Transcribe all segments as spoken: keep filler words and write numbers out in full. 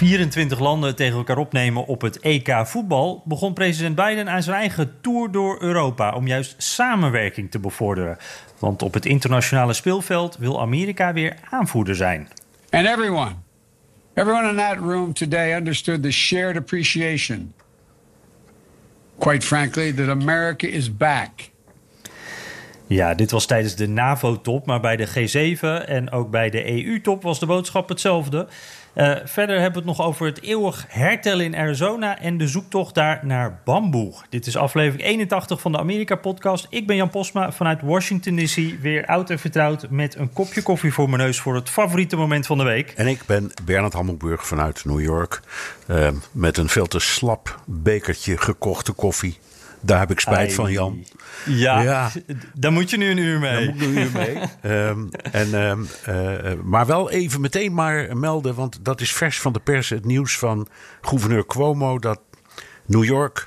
vierentwintig landen tegen elkaar opnemen op het E K voetbal, begon president Biden aan zijn eigen tour door Europa om juist samenwerking te bevorderen. Want op het internationale speelveld wil Amerika weer aanvoerder zijn. And everyone, everyone in that room today understood the shared appreciation, quite frankly, that America is back. Ja, dit was tijdens de NAVO-top, maar bij de G zeven en ook bij de E U-top was de boodschap hetzelfde. Uh, verder hebben we het nog over het eeuwig hertellen in Arizona en de zoektocht daar naar bamboe. Dit is aflevering eenentachtig van de Amerika-podcast. Ik ben Jan Posma vanuit Washington D C, weer oud en vertrouwd met een kopje koffie voor mijn neus voor het favoriete moment van de week. En ik ben Bernard Hammelburg vanuit New York uh, met een veel te slap bekertje gekochte koffie. Daar heb ik spijt Ai. van, Jan. Ja, ja, daar moet je nu een uur mee. Daar moet ik nu een uur mee. um, en, um, uh, maar wel even meteen maar melden, want dat is vers van de pers, het nieuws van gouverneur Cuomo, dat New York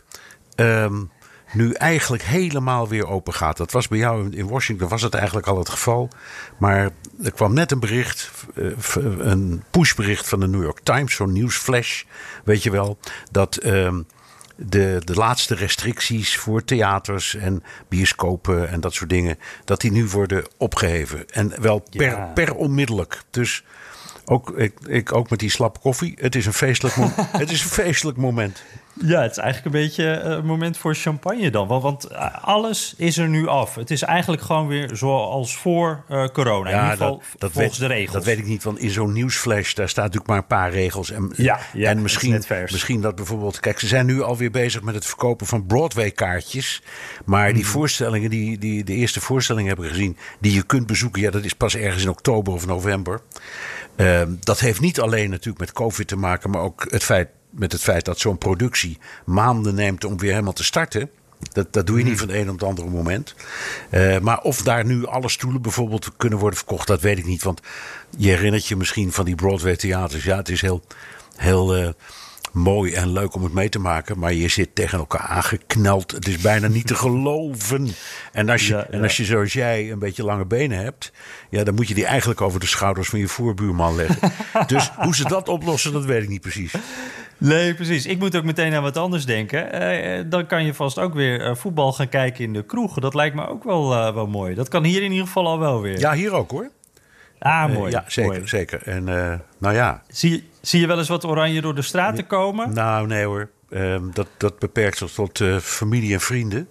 um, nu eigenlijk helemaal weer open gaat. Dat was bij jou in Washington, was het eigenlijk al het geval. Maar er kwam net een bericht, uh, een pushbericht van de New York Times, zo'n nieuwsflash, weet je wel, dat Um, De, de laatste restricties voor theaters en bioscopen en dat soort dingen, dat die nu worden opgeheven. En wel per, ja. per onmiddellijk. Dus ook, ik, ik, ook met die slappe koffie. Het is een feestelijk, mo- het is een feestelijk moment. Ja, het is eigenlijk een beetje een moment voor champagne dan. Want, want alles is er nu af. Het is eigenlijk gewoon weer zoals voor uh, corona. Ja, in ieder geval dat, dat volgens weet, de regels. Dat weet ik niet, want in zo'n nieuwsflash, daar staat natuurlijk maar een paar regels. En, ja, ja, en misschien, misschien dat bijvoorbeeld, kijk, ze zijn nu alweer bezig met het verkopen van Broadway-kaartjes. Maar die mm. voorstellingen, die, die de eerste voorstellingen hebben gezien, die je kunt bezoeken, ja, dat is pas ergens in oktober of november. Uh, dat heeft niet alleen natuurlijk met COVID te maken, maar ook het feit, met het feit dat zo'n productie maanden neemt om weer helemaal te starten. Dat, dat doe je niet van het een op het andere moment. Uh, maar of daar nu alle stoelen bijvoorbeeld kunnen worden verkocht, dat weet ik niet. Want je herinnert je misschien van die Broadway theaters. Ja, het is heel, heel uh, mooi en leuk om het mee te maken. Maar je zit tegen elkaar aangekneld. Het is bijna niet te geloven. En als je, ja, ja. En als je zoals jij een beetje lange benen hebt, ja, dan moet je die eigenlijk over de schouders van je voorbuurman leggen. Dus hoe ze dat oplossen, dat weet ik niet precies. Nee, precies. Ik moet ook meteen aan wat anders denken. Uh, dan kan je vast ook weer uh, voetbal gaan kijken in de kroegen. Dat lijkt me ook wel, uh, wel mooi. Dat kan hier in ieder geval al wel weer. Ja, hier ook hoor. Ah, mooi. Uh, ja, zeker. Mooi. zeker. En uh, nou ja. Zie, zie je wel eens wat oranje door de straten komen? Nou, nee hoor. Uh, dat, dat beperkt zich tot uh, familie en vrienden.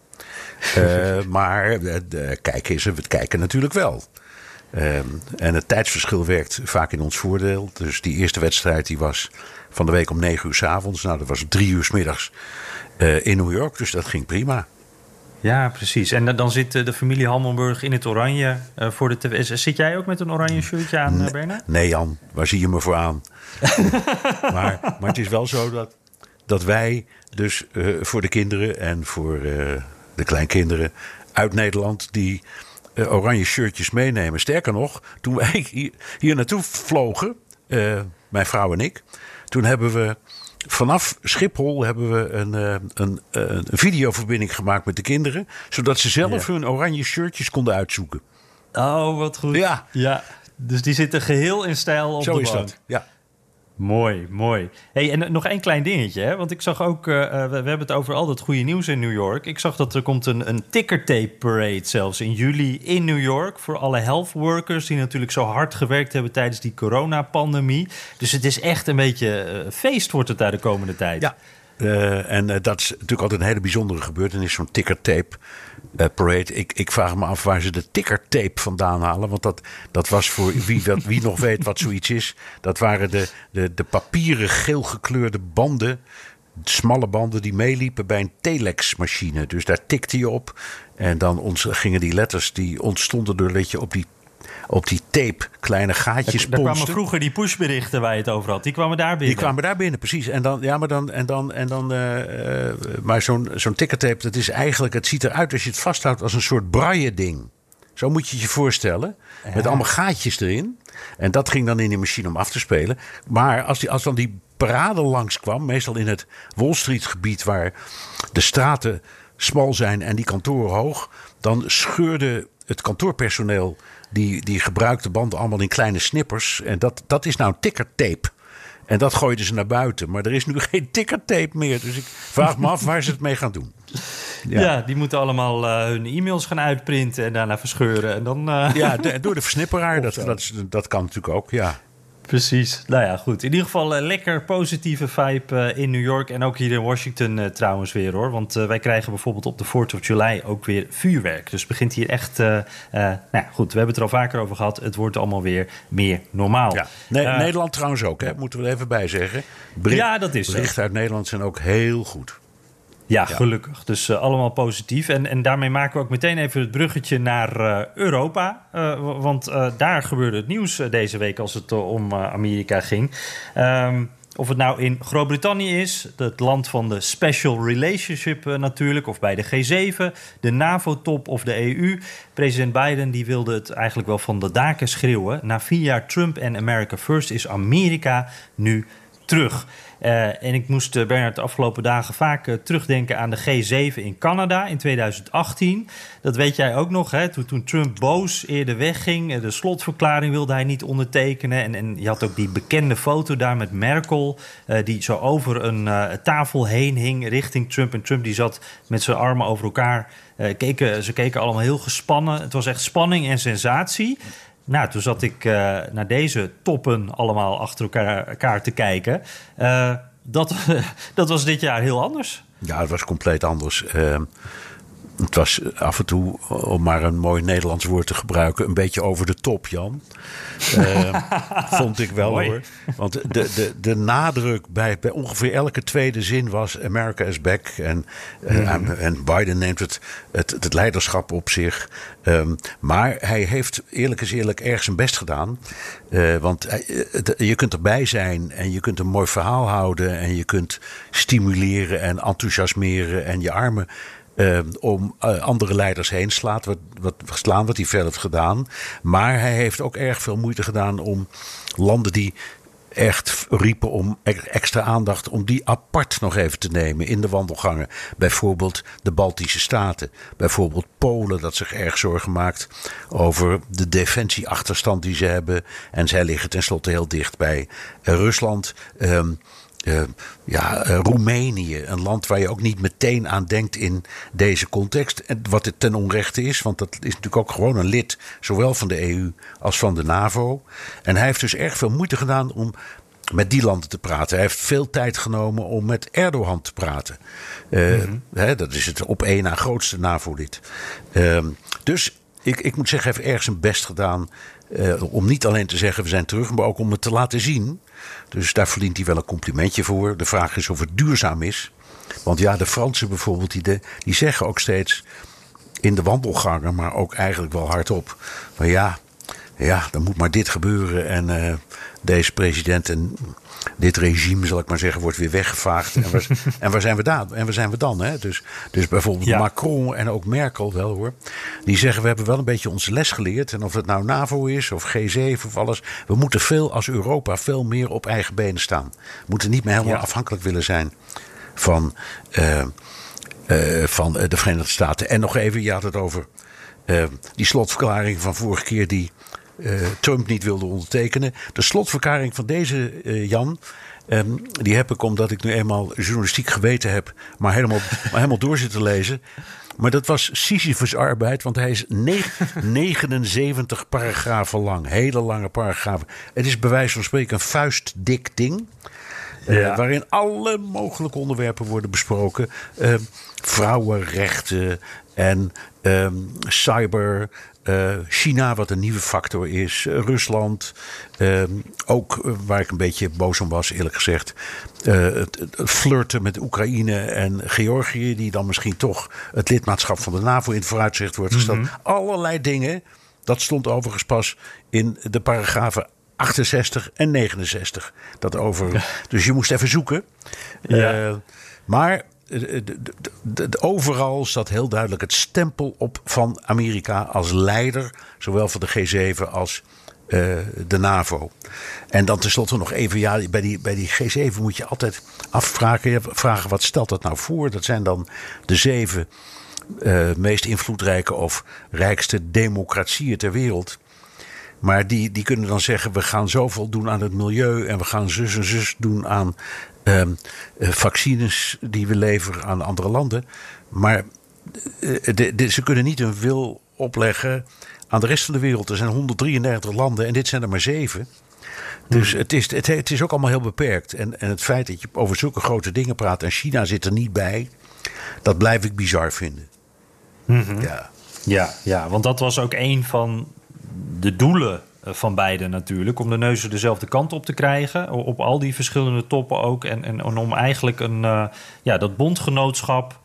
Uh, maar uh, kijken is, we kijken natuurlijk wel. Uh, en het tijdsverschil werkt vaak in ons voordeel. Dus die eerste wedstrijd die was van de week om negen uur 's avonds. Nou, dat was drie uur 's middags uh, in New York. Dus dat ging prima. Ja, precies. En dan zit de familie Hammelburg in het oranje uh, voor de tv. Zit jij ook met een oranje shirtje aan, nee, Bernard? Nee, Jan. Waar zie je me voor aan? maar, maar het is wel zo dat, dat wij dus uh, voor de kinderen en voor uh, de kleinkinderen uit Nederland die uh, oranje shirtjes meenemen. Sterker nog, toen wij hier, hier naartoe vlogen, uh, mijn vrouw en ik, toen hebben we vanaf Schiphol hebben we een, een, een videoverbinding gemaakt met de kinderen, zodat ze zelf ja. hun oranje shirtjes konden uitzoeken. Oh, wat goed. Ja. ja. Dus die zitten geheel in stijl op Zo de is bank. dat, ja. Mooi, mooi. Hey, en nog één klein dingetje, hè? Want ik zag ook, uh, we, we hebben het over al dat goede nieuws in New York. Ik zag dat er komt een, een tickertape parade zelfs in juli in New York voor alle health workers die natuurlijk zo hard gewerkt hebben tijdens die coronapandemie. Dus het is echt een beetje uh, feest wordt het daar de komende tijd. Ja. Uh, en uh, dat is natuurlijk altijd een hele bijzondere gebeurtenis, zo'n tickertape uh, parade. Ik, ik vraag me af waar ze de tickertape vandaan halen. Want dat, dat was voor wie, wat, wie nog weet wat zoiets is. Dat waren de, de, de papieren geel gekleurde banden, smalle banden die meeliepen bij een telexmachine. Dus daar tikte je op en dan ons, gingen die letters die ontstonden doordat je op die op die tape kleine gaatjes ponsten. Daar kwamen vroeger die pushberichten waar je het over had. Die kwamen daar binnen. Die kwamen daar binnen, precies. En dan, ja, maar dan, en dan, en dan, uh, uh, maar zo'n, zo'n tickertape, dat is eigenlijk, het ziet eruit als je het vasthoudt als een soort braille-ding. Zo moet je het je voorstellen. Ja. Met allemaal gaatjes erin. En dat ging dan in die machine om af te spelen. Maar als, die, als dan die parade langskwam, meestal in het Wall Street gebied waar de straten smal zijn en die kantoren hoog, dan scheurde het kantoorpersoneel Die, die gebruikte banden allemaal in kleine snippers. En dat, dat is nou tickertape. En dat gooiden ze naar buiten. Maar er is nu geen tickertape meer. Dus ik vraag me af waar ze het mee gaan doen. Ja, ja die moeten allemaal uh, hun e-mails gaan uitprinten en daarna verscheuren. En dan, uh... Ja, de, door de versnipperaar. dat, dat, dat kan natuurlijk ook, ja. Precies. Nou ja, goed. In ieder geval uh, lekker positieve vibe uh, in New York. En ook hier in Washington uh, trouwens weer, hoor. Want uh, wij krijgen bijvoorbeeld op de fourth of July ook weer vuurwerk. Dus het begint hier echt... Uh, uh, nou ja, goed. We hebben het er al vaker over gehad. Het wordt allemaal weer meer normaal. Ja. Nee, uh, Nederland trouwens ook, hè? Moeten we er even bij zeggen. Bericht, ja, dat is berichten uit Nederland zijn ook heel goed. Ja, gelukkig. Dus uh, allemaal positief. En, en daarmee maken we ook meteen even het bruggetje naar uh, Europa. Uh, want uh, daar gebeurde het nieuws uh, deze week als het uh, om uh, Amerika ging. Um, of het nou in Groot-Brittannië is, het land van de Special Relationship uh, natuurlijk... of bij de G zeven, de NAVO-top of de E U. President Biden die wilde het eigenlijk wel van de daken schreeuwen. Na vier jaar Trump en America First is Amerika nu terug. Uh, en ik moest, uh, Bernard, de afgelopen dagen vaak uh, terugdenken aan de G zeven in Canada in tweeduizend achttien. Dat weet jij ook nog, hè? Toen, toen Trump boos eerder wegging. Uh, de slotverklaring wilde hij niet ondertekenen. En, en je had ook die bekende foto daar met Merkel... Uh, die zo over een uh, tafel heen hing richting Trump. En Trump die zat met zijn armen over elkaar. Uh, keken, ze keken allemaal heel gespannen. Het was echt spanning en sensatie. Nou, toen zat ik uh, naar deze toppen allemaal achter elkaar, elkaar te kijken. Uh, dat, dat was dit jaar heel anders. Ja, het was compleet anders. Uh, het was af en toe, om maar een mooi Nederlands woord te gebruiken... een beetje over de top, Jan. Uh, vond ik wel, hoor. Want de, de, de nadruk bij, bij ongeveer elke tweede zin was... America is back. En, uh, mm. en Biden neemt het, het, het leiderschap op zich. Um, maar hij heeft eerlijk is eerlijk erg zijn best gedaan. Uh, want hij, het, je kunt erbij zijn en je kunt een mooi verhaal houden... en je kunt stimuleren en enthousiasmeren en je armen... Uh, om uh, andere leiders heen slaat, wat, wat, slaan, wat hij verder heeft gedaan. Maar hij heeft ook erg veel moeite gedaan om landen die echt riepen om extra aandacht... om die apart nog even te nemen in de wandelgangen. Bijvoorbeeld de Baltische Staten. Bijvoorbeeld Polen, dat zich erg zorgen maakt over de defensieachterstand die ze hebben. En zij liggen tenslotte heel dicht bij uh, Rusland... Um, Uh, ja, uh, Roemenië, een land waar je ook niet meteen aan denkt in deze context. En wat het ten onrechte is, want dat is natuurlijk ook gewoon een lid... zowel van de E U als van de NAVO. En hij heeft dus erg veel moeite gedaan om met die landen te praten. Hij heeft veel tijd genomen om met Erdogan te praten. Uh, mm-hmm. hè, dat is het op één na grootste NAVO-lid. Uh, dus ik, ik moet zeggen, hij heeft erg zijn best gedaan... Uh, om niet alleen te zeggen we zijn terug, maar ook om het te laten zien. Dus daar verdient hij wel een complimentje voor. De vraag is of het duurzaam is. Want ja, de Fransen bijvoorbeeld, die, de, die zeggen ook steeds in de wandelgangen, maar ook eigenlijk wel hardop. Maar ja, ja, dan moet maar dit gebeuren. En uh, deze president en dit regime, zal ik maar zeggen, wordt weer weggevaagd. En waar, en waar zijn we dan? En waar zijn we dan? Hè? Dus, dus bijvoorbeeld ja. Macron en ook Merkel wel, hoor. Die zeggen, we hebben wel een beetje onze les geleerd. En of het nou NAVO is of G zeven of alles. We moeten veel als Europa veel meer op eigen benen staan. We moeten niet meer helemaal ja. afhankelijk willen zijn van, uh, uh, van de Verenigde Staten. En nog even, je had het over uh, die slotverklaring van vorige keer die... Uh, Trump niet wilde ondertekenen. De slotverklaring van deze uh, Jan... Um, die heb ik omdat ik nu eenmaal journalistiek geweten heb... maar helemaal, maar helemaal door zitten lezen. Maar dat was Sisyphus arbeid... want hij is negenenzeventig paragrafen lang. Hele lange paragrafen. Het is bij wijze van spreken een vuistdik ding... Uh, ja. Waarin alle mogelijke onderwerpen worden besproken. Uh, vrouwenrechten en uh, cyber... Uh, China, wat een nieuwe factor is. Uh, Rusland. Uh, ook uh, waar ik een beetje boos om was, eerlijk gezegd. Uh, het, het flirten met Oekraïne en Georgië. Die dan misschien toch het lidmaatschap van de NAVO in het vooruitzicht wordt gesteld. Mm-hmm. Allerlei dingen. Dat stond overigens pas in de paragrafen achtenzestig en negenenzestig. Dat over. Ja. Dus je moest even zoeken. Ja. Uh, maar. De, de, de, de, overal zat heel duidelijk het stempel op van Amerika als leider. Zowel van de G zeven als uh, de NAVO. En dan tenslotte nog even, ja, bij die, bij die G zeven moet je altijd afvragen. Vragen, wat stelt dat nou voor? Dat zijn dan de zeven uh, meest invloedrijke of rijkste democratieën ter wereld. Maar die, die kunnen dan zeggen, we gaan zoveel doen aan het milieu en we gaan zus en zus doen aan uh, uh, vaccines die we leveren aan andere landen. Maar uh, de, de, ze kunnen niet een wil opleggen aan de rest van de wereld. Er zijn honderddrieëndertig landen en dit zijn er maar zeven. Dus het is, het, het is ook allemaal heel beperkt. En, en het feit dat je over zulke grote dingen praat en China zit er niet bij, dat blijf ik bizar vinden. Mm-hmm. Ja. Ja, ja, want dat was ook een van de doelen van beiden natuurlijk. Om de neuzen dezelfde kant op te krijgen. Op al die verschillende toppen ook. En, en, en om eigenlijk een, uh, ja, dat bondgenootschap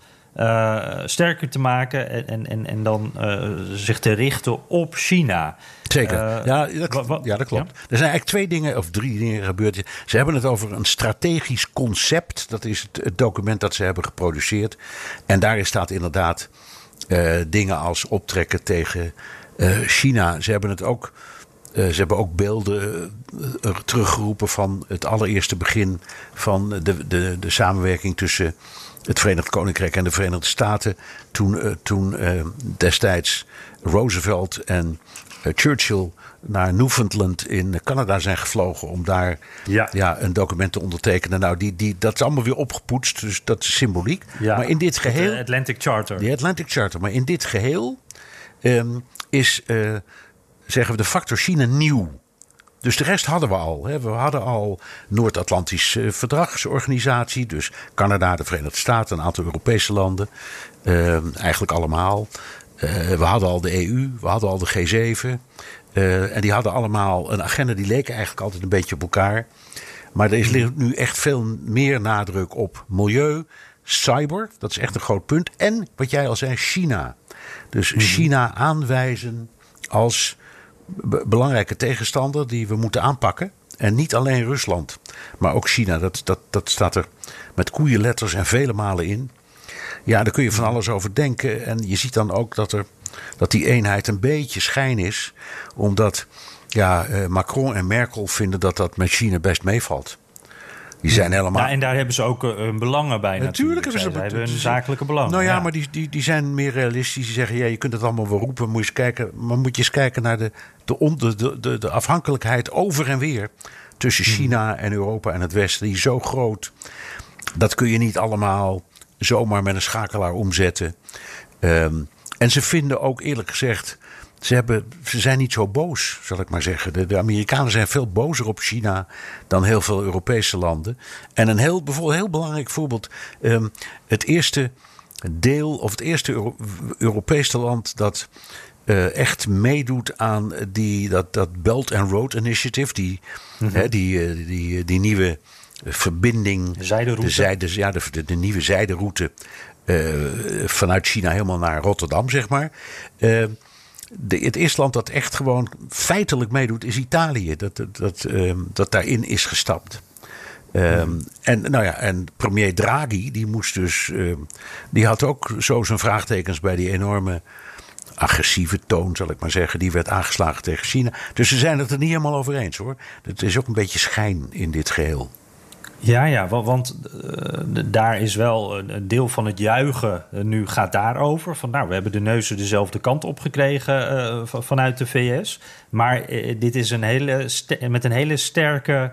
uh, sterker te maken. En, en, en, en dan uh, zich te richten op China. Zeker. Uh, ja, dat, wa, wa, ja, dat klopt. Ja? Er zijn eigenlijk twee dingen of drie dingen gebeurd. Ze hebben het over een strategisch concept. Dat is het, het document dat ze hebben geproduceerd. En daarin staat inderdaad uh, dingen als optrekken tegen uh, China. Ze hebben het ook... Uh, ze hebben ook beelden uh, teruggeroepen van het allereerste begin van de, de, de samenwerking tussen het Verenigd Koninkrijk en de Verenigde Staten. Toen, uh, toen uh, destijds Roosevelt en uh, Churchill naar Newfoundland in Canada zijn gevlogen om daar ja. Ja, een document te ondertekenen. Nou, die, die, dat is allemaal weer opgepoetst, dus dat is symboliek. Ja, maar in dit geheel... De Atlantic Charter. De Atlantic Charter. Maar in dit geheel um, is... Uh, zeggen we de factor China nieuw. Dus de rest hadden we al. Hè. We hadden al Noord-Atlantische Verdragsorganisatie. Dus Canada, de Verenigde Staten, een aantal Europese landen. Uh, eigenlijk allemaal. Uh, we hadden al de E U, we hadden al de G zeven. Uh, en die hadden allemaal een agenda die leken eigenlijk altijd een beetje op elkaar. Maar er is nu echt veel meer nadruk op milieu, cyber. Dat is echt een groot punt. En wat jij al zei, China. Dus mm-hmm. China aanwijzen als b- belangrijke tegenstander die we moeten aanpakken. En niet alleen Rusland, maar ook China. Dat, dat, dat staat er met koeienletters en vele malen in. Ja, daar kun je van alles over denken. En je ziet dan ook dat, er, dat die eenheid een beetje schijn is. Omdat ja, Macron en Merkel vinden dat dat met China best meevalt. Die zijn helemaal... Ja, en daar hebben ze ook hun belangen bij natuurlijk. natuurlijk. Ze hebben hun zakelijke belangen. Nou ja, ja. maar die, die, die zijn meer realistisch. Die zeggen, ja, je kunt het allemaal wel roepen. Moet je eens kijken, maar moet je eens kijken naar de, de, de, de, de afhankelijkheid over en weer tussen China en Europa en het Westen. Die is zo groot. Dat kun je niet allemaal zomaar met een schakelaar omzetten. Um, en ze vinden ook eerlijk gezegd... Ze, hebben, ze zijn niet zo boos, zal ik maar zeggen. De, de Amerikanen zijn veel bozer op China dan heel veel Europese landen. En een heel, bijvoorbeeld, heel belangrijk voorbeeld. Um, het eerste deel, of het eerste Euro, Europese land dat uh, echt meedoet aan die, dat, dat Belt and Road Initiative. Die, mm-hmm. hè, die, die, die, die nieuwe verbinding. De zijderoute. De, zijde, ja, de, de, de nieuwe zijderoute uh, vanuit China helemaal naar Rotterdam, zeg maar. Uh, De, het eerste land dat echt gewoon feitelijk meedoet is Italië. Dat, dat, dat, um, dat daarin is gestapt. Um, mm. en, nou ja, en premier Draghi, die moest dus. Um, die had ook zo zijn vraagtekens bij die enorme agressieve toon, zal ik maar zeggen. Die werd aangeslagen tegen China. Dus ze zijn het er niet helemaal over eens hoor. Het is ook een beetje schijn in dit geheel. Ja, ja, want uh, daar is wel een deel van het juichen uh, nu gaat daarover. Van nou, we hebben de neuzen dezelfde kant op gekregen uh, v- vanuit de V S. Maar uh, dit is een hele st- met een hele sterke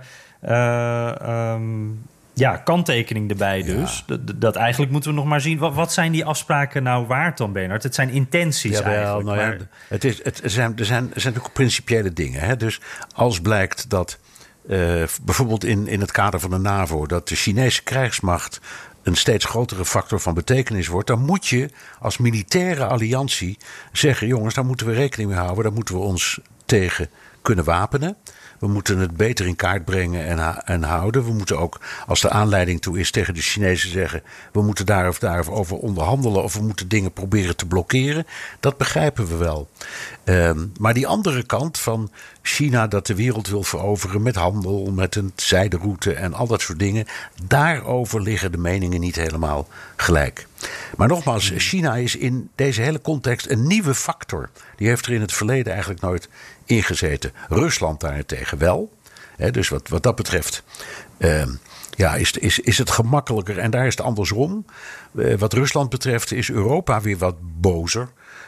uh, um, ja, kanttekening erbij dus. Ja. Dat, dat eigenlijk moeten we nog maar zien. Wat, wat zijn die afspraken nou waard dan, Bernard? Het zijn intenties ja, eigenlijk. Nou ja, maar... het is, het zijn, er, zijn, er zijn ook principiële dingen. Hè? Dus als blijkt dat... Uh, bijvoorbeeld in, in het kader van de NAVO, dat de Chinese krijgsmacht een steeds grotere factor van betekenis wordt, dan moet je als militaire alliantie zeggen, jongens, daar moeten we rekening mee houden, daar moeten we ons tegen kunnen wapenen. We moeten het beter in kaart brengen en, en houden. We moeten ook, als de aanleiding toe is, tegen de Chinezen zeggen, we moeten daar of daar over onderhandelen of we moeten dingen proberen te blokkeren. Dat begrijpen we wel. Um, maar die andere kant van China dat de wereld wil veroveren met handel, met een zijderoute en al dat soort dingen, daarover liggen de meningen niet helemaal gelijk. Maar nogmaals, China is in deze hele context een nieuwe factor. Die heeft er in het verleden eigenlijk nooit ingezeten. Rusland daarentegen wel. He, dus wat, wat dat betreft uh, ja, is, is, is het gemakkelijker. En daar is het andersom. Uh, wat Rusland betreft is Europa weer wat bozer.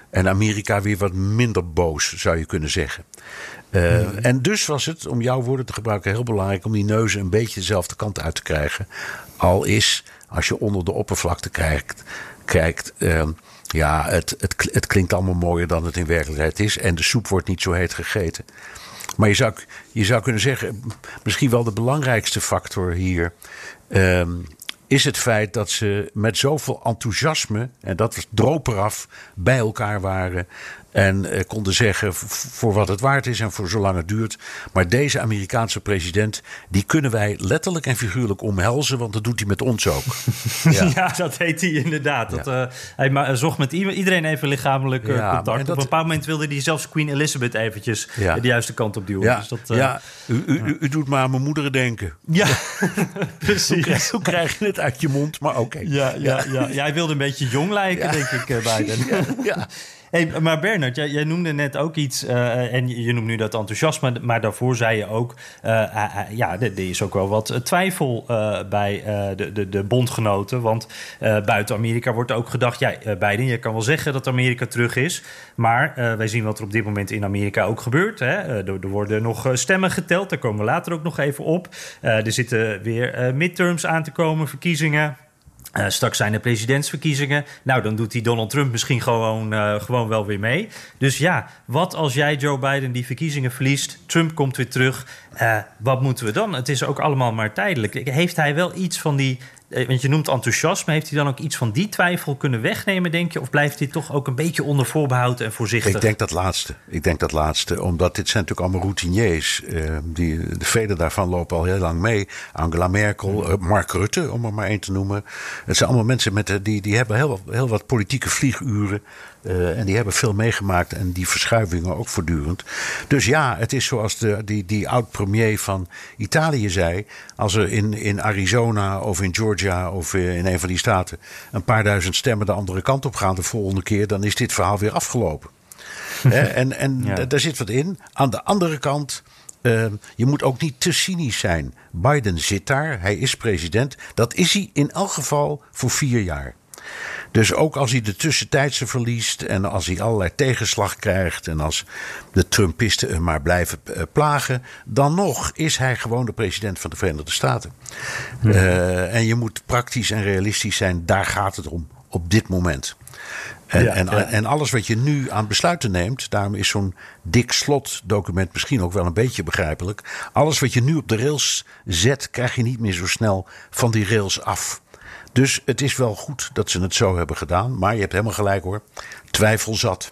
En Amerika weer wat minder boos, zou je kunnen zeggen. Uh, mm. En dus was het, om jouw woorden te gebruiken, heel belangrijk om die neuzen een beetje dezelfde kant uit te krijgen. Al is, als je onder de oppervlakte kijkt, kijkt uh, ja, het, het, het klinkt allemaal mooier dan het in werkelijkheid is. En de soep wordt niet zo heet gegeten. Maar je zou, je zou kunnen zeggen, misschien wel de belangrijkste factor hier Uh, is het feit dat ze met zoveel enthousiasme, en dat was droperaf, bij elkaar waren. En eh, konden zeggen voor wat het waard is en voor zolang het duurt. Maar deze Amerikaanse president, die kunnen wij letterlijk en figuurlijk omhelzen. Want dat doet hij met ons ook. Ja, ja dat heet hij inderdaad. Dat, ja. uh, hij ma- zocht met iedereen even lichamelijk uh, ja, contact. Dat, op een bepaald moment wilde hij zelfs Queen Elizabeth eventjes ja. de juiste kant op duwen. Ja, dus dat, uh, ja. U, u, u, u doet maar aan mijn moeder denken. Ja, precies. Hoe krijg, hoe krijg je het uit je mond? Maar oké. Okay. Ja, ja, ja. ja, hij wilde een beetje jong lijken, ja. denk ik, uh, Biden. Ja, ja. Hey, maar Bernard, jij, jij noemde net ook iets, uh, en je, je noemt nu dat enthousiasme, maar daarvoor zei je ook, uh, uh, uh, ja, er, er is ook wel wat twijfel uh, bij uh, de, de, de bondgenoten. Want uh, buiten Amerika wordt ook gedacht, ja, uh, Biden, je kan wel zeggen dat Amerika terug is, maar uh, wij zien wat er op dit moment in Amerika ook gebeurt. Hè? Uh, er, er worden nog uh, stemmen geteld, daar komen we later ook nog even op. Uh, er zitten weer uh, midterms aan te komen, verkiezingen. Uh, straks zijn er presidentsverkiezingen. Nou, dan doet die Donald Trump misschien gewoon, uh, gewoon wel weer mee. Dus ja, wat als jij, Joe Biden, die verkiezingen verliest? Trump komt weer terug. Uh, wat moeten we dan? Het is ook allemaal maar tijdelijk. Heeft hij wel iets van die... Want je noemt enthousiasme. Heeft hij dan ook iets van die twijfel kunnen wegnemen, denk je? Of blijft hij toch ook een beetje onder voorbehoud en voorzichtig? Ik denk dat laatste. Ik denk dat laatste. Omdat dit zijn natuurlijk allemaal routiniers. Uh, die, de vele daarvan lopen al heel lang mee. Angela Merkel, uh, Mark Rutte, om er maar één te noemen. Het zijn allemaal mensen met, uh, die, die hebben heel, heel wat politieke vlieguren. Uh, en die hebben veel meegemaakt en die verschuivingen ook voortdurend. Dus ja, het is zoals de, die, die oud-premier van Italië zei. Als er in, in Arizona of in Georgia of in een van die staten een paar duizend stemmen de andere kant op gaan de volgende keer, dan is dit verhaal weer afgelopen. He, en en ja. d- daar zit wat in. Aan de andere kant, uh, je moet ook niet te cynisch zijn. Biden zit daar, hij is president. Dat is hij in elk geval voor vier jaar. Dus ook als hij de tussentijdse verliest en als hij allerlei tegenslag krijgt en als de Trumpisten hem maar blijven plagen, dan nog is hij gewoon de president van de Verenigde Staten. Ja. Uh, en je moet praktisch en realistisch zijn, daar gaat het om op dit moment. En, ja, en, ja. en alles wat je nu aan besluiten neemt, daarom is zo'n dik slotdocument misschien ook wel een beetje begrijpelijk. Alles wat je nu op de rails zet, krijg je niet meer zo snel van die rails af. Dus het is wel goed dat ze het zo hebben gedaan. Maar je hebt helemaal gelijk hoor. Twijfel zat.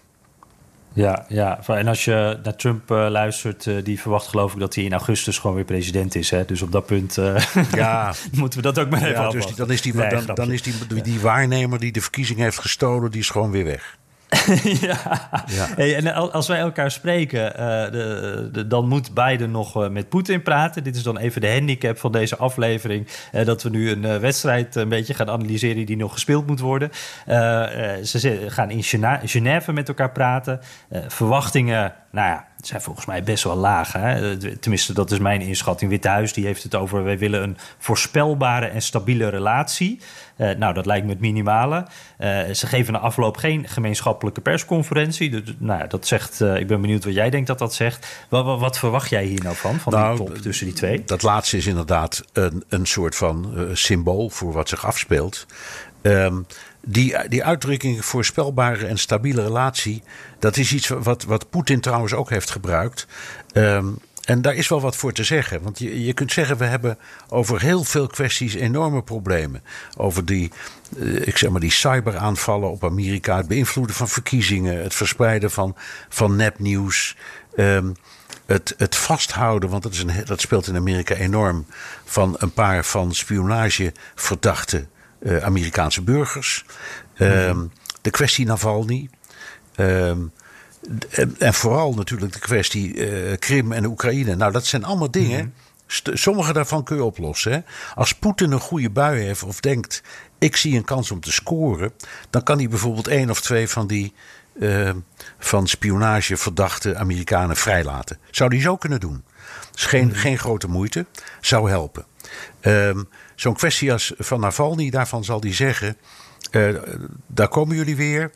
Ja, ja, en als je naar Trump uh, luistert, uh, die verwacht geloof ik dat hij in augustus gewoon weer president is. Hè? Dus op dat punt uh, ja. moeten we dat ook maar even ja, dus die, dan is, die, nee, dan, dan is die, die, die waarnemer die de verkiezing heeft gestolen, die is gewoon weer weg. ja. ja. Hey, en als wij elkaar spreken, uh, de, de, dan moet Biden nog uh, met Poetin praten. Dit is dan even de handicap van deze aflevering. Uh, dat we nu een uh, wedstrijd een beetje gaan analyseren die nog gespeeld moet worden. Uh, uh, ze gaan in Gena- Genève met elkaar praten. Uh, verwachtingen, nou ja, zijn volgens mij best wel laag. Hè? Tenminste, dat is mijn inschatting. Witte Huis die heeft het over, wij willen een voorspelbare en stabiele relatie. Uh, nou, dat lijkt me het minimale. Uh, ze geven na afloop geen gemeenschappelijke persconferentie. Dus, nou ja, dat zegt, uh, ik ben benieuwd wat jij denkt dat dat zegt. Wat, wat, wat verwacht jij hier nou van, van nou, die top tussen die twee? Dat laatste is inderdaad een, een soort van uh, symbool voor wat zich afspeelt. Um, Die, die uitdrukking voorspelbare en stabiele relatie, dat is iets wat, wat Poetin trouwens ook heeft gebruikt. Um, en daar is wel wat voor te zeggen. Want je, je kunt zeggen, we hebben over heel veel kwesties enorme problemen. Over die, uh, ik zeg maar, die cyberaanvallen op Amerika, het beïnvloeden van verkiezingen, het verspreiden van, van nepnieuws. Um, Het, het vasthouden, want dat, is een, dat speelt in Amerika enorm, van een paar van spionage verdachte Uh, Amerikaanse burgers. Uh, mm-hmm. De kwestie Navalny. Uh, en, en vooral natuurlijk de kwestie uh, Krim en Oekraïne. Nou, dat zijn allemaal dingen. Mm-hmm. St- sommige daarvan kun je oplossen. Hè? Als Poetin een goede bui heeft of denkt, ik zie een kans om te scoren, dan kan hij bijvoorbeeld één of twee van die uh, van spionage verdachte Amerikanen vrijlaten. Zou hij zo kunnen doen. Dat is geen, mm-hmm. geen grote moeite. Zou helpen. Um, Zo'n kwestie als van Navalny, daarvan zal hij zeggen, Uh, daar komen jullie weer.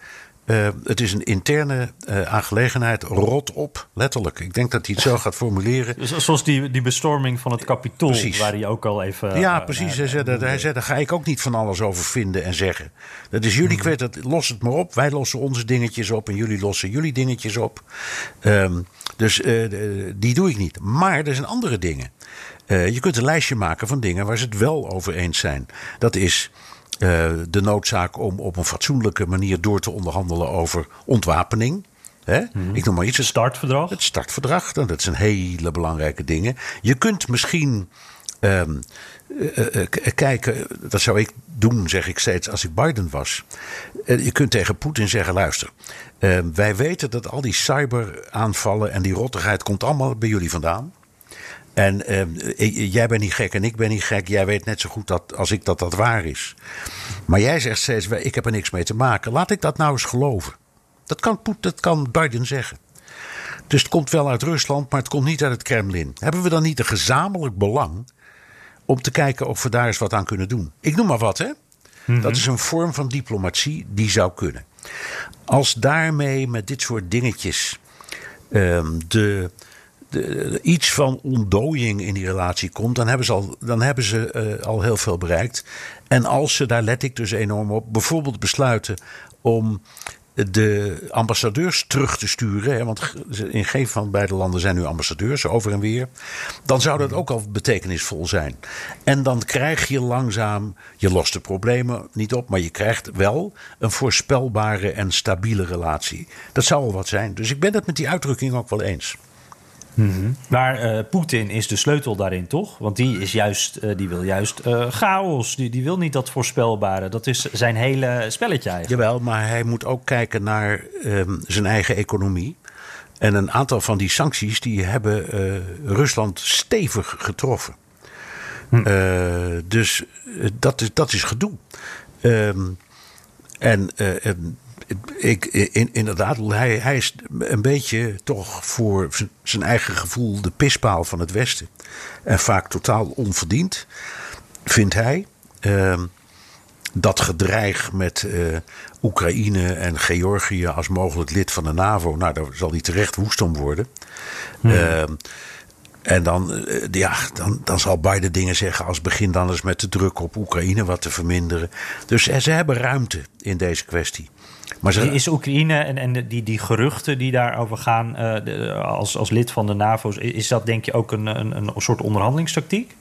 Uh, het is een interne uh, aangelegenheid. Rot op, letterlijk. Ik denk dat hij het zo gaat formuleren. Zoals die, die bestorming van het Capitool, precies. Waar hij ook al even... Ja, uh, precies. Uh, hij, zei dat, hij zei, daar ga ik ook niet van alles over vinden en zeggen. Dat is jullie kwet, dat, los het maar op. Wij lossen onze dingetjes op en jullie lossen jullie dingetjes op. Um, dus uh, die doe ik niet. Maar er zijn andere dingen. Uh, je kunt een lijstje maken van dingen waar ze het wel over eens zijn. Dat is... Uh, de noodzaak om op een fatsoenlijke manier door te onderhandelen over ontwapening. Hè? Mm-hmm. Ik noem maar iets. Het startverdrag. Het startverdrag, nou, dat zijn hele belangrijke dingen. Je kunt misschien um, uh, uh, k- kijken, dat zou ik doen, zeg ik steeds, als ik Biden was. Uh, je kunt tegen Poetin zeggen, luister, uh, wij weten dat al die cyberaanvallen en die rottigheid komt allemaal bij jullie vandaan. En uh, jij bent niet gek en ik ben niet gek. Jij weet net zo goed dat, als ik dat dat waar is. Maar jij zegt steeds, ik heb er niks mee te maken. Laat ik dat nou eens geloven. Dat kan, dat kan Biden zeggen. Dus het komt wel uit Rusland, maar het komt niet uit het Kremlin. Hebben we dan niet een gezamenlijk belang om te kijken of we daar eens wat aan kunnen doen? Ik noem maar wat, hè. Mm-hmm. Dat is een vorm van diplomatie die zou kunnen. Als daarmee met dit soort dingetjes um, de... De, de, iets van ontdooiing in die relatie komt, dan hebben ze al, dan hebben ze uh, al heel veel bereikt. En als ze, daar let ik dus enorm op, bijvoorbeeld besluiten om de ambassadeurs terug te sturen, hè, want in geen van beide landen zijn nu ambassadeurs, over en weer, dan zou dat ook al betekenisvol zijn. En dan krijg je langzaam, je lost de problemen niet op, maar je krijgt wel een voorspelbare en stabiele relatie. Dat zou al wat zijn. Dus ik ben het met die uitdrukking ook wel eens. Mm-hmm. Maar uh, Poetin is de sleutel daarin, toch? Want die is juist, uh, die wil juist uh, chaos. Die, die wil niet dat voorspelbare. Dat is zijn hele spelletje eigenlijk. Jawel, maar hij moet ook kijken naar um, zijn eigen economie. En een aantal van die sancties die hebben uh, Rusland stevig getroffen. Hm. Uh, dus uh, dat, is, dat is gedoe. Um, en... Uh, um, Ik, in, inderdaad, hij, hij is een beetje toch voor zijn eigen gevoel de pispaal van het Westen. En vaak totaal onverdiend, vindt hij. Uh, dat gedreig met uh, Oekraïne en Georgië als mogelijk lid van de NAVO, nou, daar zal hij terecht woest om worden. Hmm. Uh, En dan, ja, dan, dan zal Biden dingen zeggen als begin dan eens met de druk op Oekraïne wat te verminderen. Dus ze hebben ruimte in deze kwestie. Maar ze... Is Oekraïne en, en die, die geruchten die daarover gaan uh, de, als, als lid van de NAVO, is dat denk je ook een, een, een soort onderhandelingstactiek?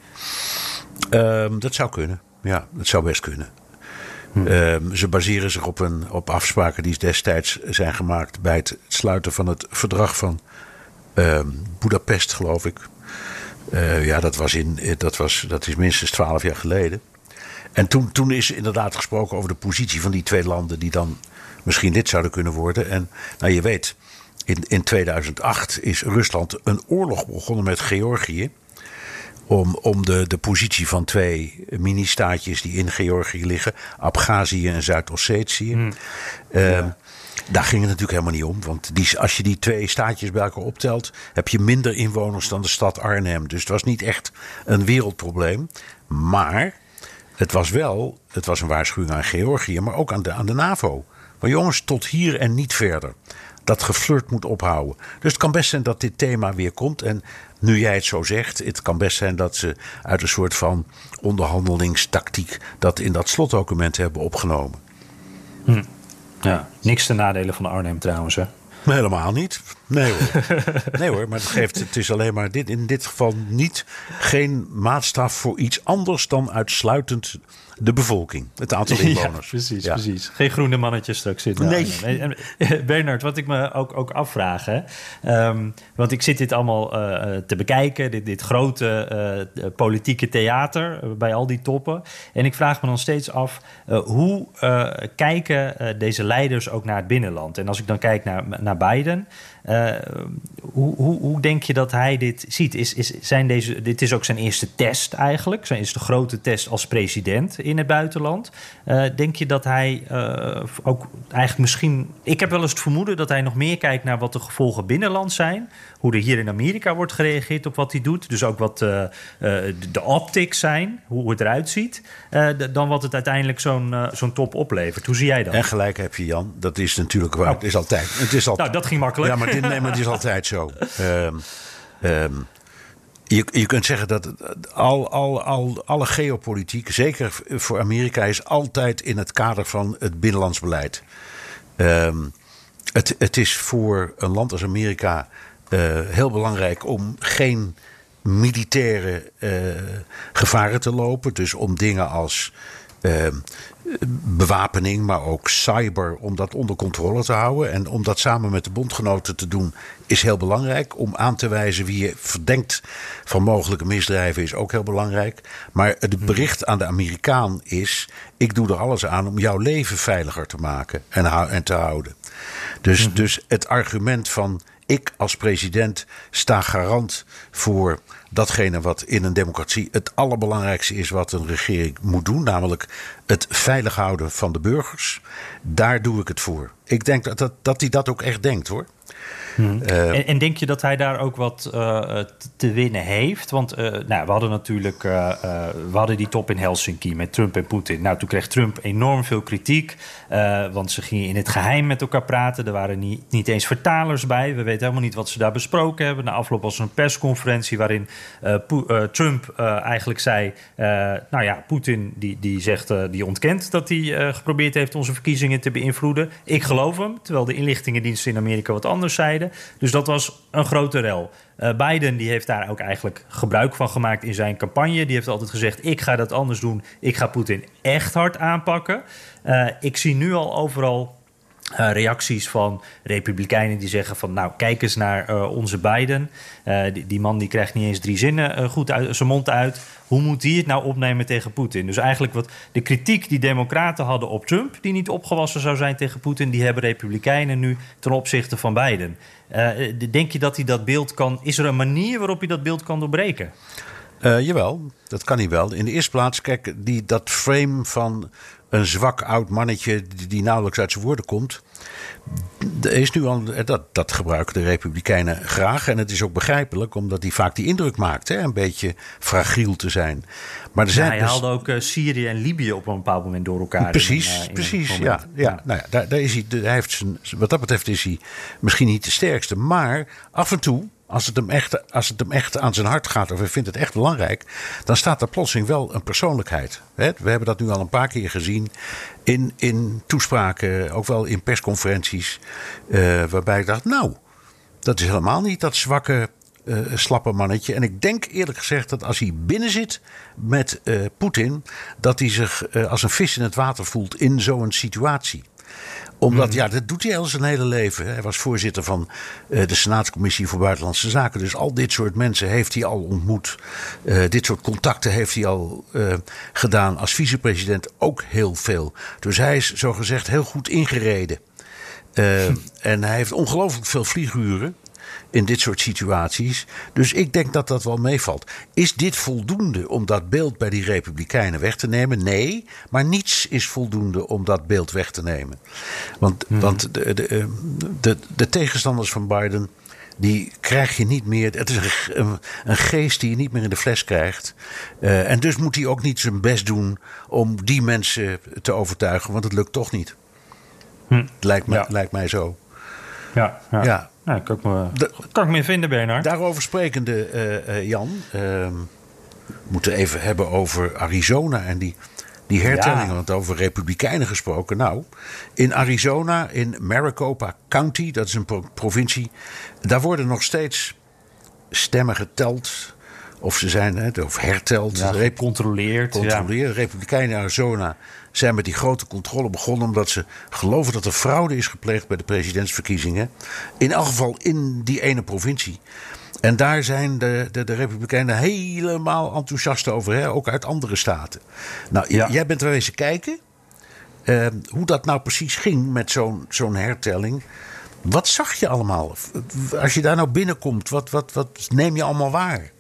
Um, dat zou kunnen, ja, dat zou best kunnen. Hm. Um, ze baseren zich op, een, op afspraken die destijds zijn gemaakt bij het sluiten van het verdrag van um, Budapest, geloof ik. Uh, ja, dat, was in, dat, was, dat is minstens twaalf jaar geleden. En toen, toen is inderdaad gesproken over de positie van die twee landen die dan misschien lid zouden kunnen worden. En nou, je weet, in, in tweeduizend acht is Rusland een oorlog begonnen met Georgië. Om, om de, de positie van twee mini-staatjes die in Georgië liggen. Abhazie en Zuid-Ossetië. Hmm. Uh, ja. Daar ging het natuurlijk helemaal niet om. Want die, als je die twee staatjes bij elkaar optelt, heb je minder inwoners dan de stad Arnhem. Dus het was niet echt een wereldprobleem. Maar het was wel, het was een waarschuwing aan Georgië, maar ook aan de, aan de NAVO. Maar jongens, tot hier en niet verder. Dat geflirt moet ophouden. Dus het kan best zijn dat dit thema weer komt. En nu jij het zo zegt, het kan best zijn dat ze uit een soort van onderhandelingstactiek dat in dat slotdocument hebben opgenomen. Hm. Ja, niks ten nadele van Arnhem trouwens, hè? Helemaal niet. Nee hoor. Nee hoor, maar het geeft, het is alleen maar dit, in dit geval niet geen maatstaf voor iets anders dan uitsluitend de bevolking. Het aantal inwoners. Ja, precies, ja. precies. Geen groene mannetjes straks zitten. Nee. En, en, Bernard, wat ik me ook, ook afvraag, hè, um, want ik zit dit allemaal uh, te bekijken, dit, dit grote uh, politieke theater uh, bij al die toppen. En ik vraag me dan steeds af, uh, hoe uh, kijken uh, deze leiders ook naar het binnenland? En als ik dan kijk naar, naar Biden, Uh, hoe, hoe, hoe denk je dat hij dit ziet? Is, is, zijn deze, dit is ook zijn eerste test eigenlijk. Zijn eerste grote test als president in het buitenland. Uh, denk je dat hij uh, ook eigenlijk misschien... Ik heb wel eens het vermoeden dat hij nog meer kijkt naar wat de gevolgen binnenland zijn. Hoe er hier in Amerika wordt gereageerd op wat hij doet. Dus ook wat uh, uh, de optics zijn, hoe het eruit ziet. Uh, dan wat het uiteindelijk zo'n, uh, zo'n top oplevert. Hoe zie jij dat? En gelijk heb je, Jan. Dat is natuurlijk waar. Oh. Het is altijd. Het is altijd nou, dat ging makkelijk. Ja, maar, dit, nee, maar het is altijd zo. Um, um, je, je kunt zeggen dat al, al, al, alle geopolitiek, zeker voor Amerika, is altijd in het kader van het binnenlands beleid. Um, het, het is voor een land als Amerika uh, heel belangrijk om geen militaire uh, gevaren te lopen. Dus om dingen als uh, bewapening, maar ook cyber, om dat onder controle te houden. En om dat samen met de bondgenoten te doen, is heel belangrijk. Om aan te wijzen wie je verdenkt van mogelijke misdrijven is ook heel belangrijk. Maar het bericht aan de Amerikaan is: ik doe er alles aan om jouw leven veiliger te maken en, en te houden. Dus, mm-hmm. dus het argument van: ik als president sta garant voor datgene wat in een democratie het allerbelangrijkste is wat een regering moet doen. Namelijk het veilig houden van de burgers. Daar doe ik het voor. Ik denk dat, dat, dat hij dat ook echt denkt, hoor. Hmm. Uh, en, en denk je dat hij daar ook wat uh, te winnen heeft? Want uh, nou, we hadden natuurlijk uh, uh, we hadden die top in Helsinki met Trump en Poetin. Nou, toen kreeg Trump enorm veel kritiek. Uh, want ze gingen in het geheim met elkaar praten. Er waren niet, niet eens vertalers bij. We weten helemaal niet wat ze daar besproken hebben. Na afloop was er een persconferentie waarin uh, Po- uh, Trump uh, eigenlijk zei: Uh, nou ja, Poetin die, die zegt, uh, die ontkent dat hij uh, geprobeerd heeft onze verkiezingen te beïnvloeden. Ik geloof hem, terwijl de inlichtingendiensten in Amerika wat anders zeiden. Dus dat was een grote rel. Uh, Biden die heeft daar ook eigenlijk gebruik van gemaakt in zijn campagne. Die heeft altijd gezegd: ik ga dat anders doen. Ik ga Poetin echt hard aanpakken. Uh, ik zie nu al overal Uh, reacties van republikeinen die zeggen van: nou, kijk eens naar uh, onze Biden. Uh, die, die man die krijgt niet eens drie zinnen uh, goed uit zijn mond uit. Hoe moet die het nou opnemen tegen Poetin? Dus eigenlijk wat de kritiek die democraten hadden op Trump, die niet opgewassen zou zijn tegen Poetin, die hebben republikeinen nu ten opzichte van Biden. Uh, denk je dat hij dat beeld kan... Is er een manier waarop hij dat beeld kan doorbreken? Uh, jawel, dat kan hij wel. In de eerste plaats, kijk, die, dat frame van een zwak oud mannetje die, die nauwelijks uit zijn woorden komt, is nu al, dat, dat gebruiken de republikeinen graag. En het is ook begrijpelijk, omdat hij vaak die indruk maakt, hè, een beetje fragiel te zijn. Maar er zijn, ja, hij haalde ook uh, Syrië en Libië op een bepaald moment door elkaar. Precies, in een, uh, precies. in ja, ja, nou ja, daar, daar is hij, hij heeft zijn, wat dat betreft is hij misschien niet de sterkste. Maar af en toe, Als het, hem echt, als het hem echt aan zijn hart gaat, of hij vindt het echt belangrijk, dan staat er plotseling wel een persoonlijkheid. Hè? We hebben dat nu al een paar keer gezien in, in toespraken, ook wel in persconferenties, uh, waarbij ik dacht, nou, dat is helemaal niet dat zwakke, uh, slappe mannetje. En ik denk eerlijk gezegd dat als hij binnen zit met uh, Poetin, dat hij zich uh, als een vis in het water voelt in zo'n situatie. Omdat, ja, dat doet hij al zijn hele leven. Hij was voorzitter van uh, de Senaatscommissie voor Buitenlandse Zaken. Dus al dit soort mensen heeft hij al ontmoet. Uh, dit soort contacten heeft hij al uh, gedaan. Als vicepresident ook heel veel. Dus hij is zogezegd heel goed ingereden. Uh, en hij heeft ongelooflijk veel vlieguren in dit soort situaties. Dus ik denk dat dat wel meevalt. Is dit voldoende om dat beeld bij die republikeinen weg te nemen? Nee, maar niets is voldoende om dat beeld weg te nemen. Want, hmm. want de, de, de, de tegenstanders van Biden, die krijg je niet meer. Het is een, een, een geest die je niet meer in de fles krijgt. Uh, en dus moet hij ook niet zijn best doen om die mensen te overtuigen, want het lukt toch niet. Hmm. Lijkt, me, ja. lijkt mij zo. Ja, ja. ja. Nou, kan ik me, de, kan ik me vinden, Bernard. Daarover sprekende, uh, uh, Jan. Uh, we moeten even hebben over Arizona en die, die hertellingen. Ja. Want over republikeinen gesproken. Nou, in Arizona, in Maricopa County, dat is een pro- provincie. Daar worden nog steeds stemmen geteld. Of ze zijn, hè, of herteld. Ja, gecontroleerd. Controleerd. Ja. Republikeinen in Arizona zijn met die grote controle begonnen, omdat ze geloven dat er fraude is gepleegd bij de presidentsverkiezingen. In elk geval in die ene provincie. En daar zijn de, de, de Republikeinen helemaal enthousiast over, hè? Ook uit andere staten. Nou, ja. j- jij bent er wezen kijken uh, hoe dat nou precies ging met zo'n, zo'n hertelling. Wat zag je allemaal? Als je daar nou binnenkomt, wat, wat, wat neem je allemaal waar?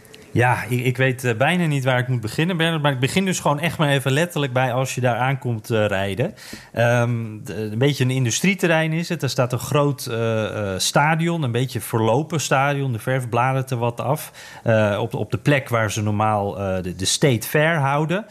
Ja, ik, ik weet uh, bijna niet waar ik moet beginnen, Bernard. Maar ik begin dus gewoon echt maar even letterlijk bij als je daar aankomt uh, rijden. Um, de, een beetje een industrieterrein is het. Er staat een groot uh, uh, stadion, een beetje verlopen stadion. De verf bladert er wat af. Uh, op, de, op de plek waar ze normaal uh, de, de State Fair houden.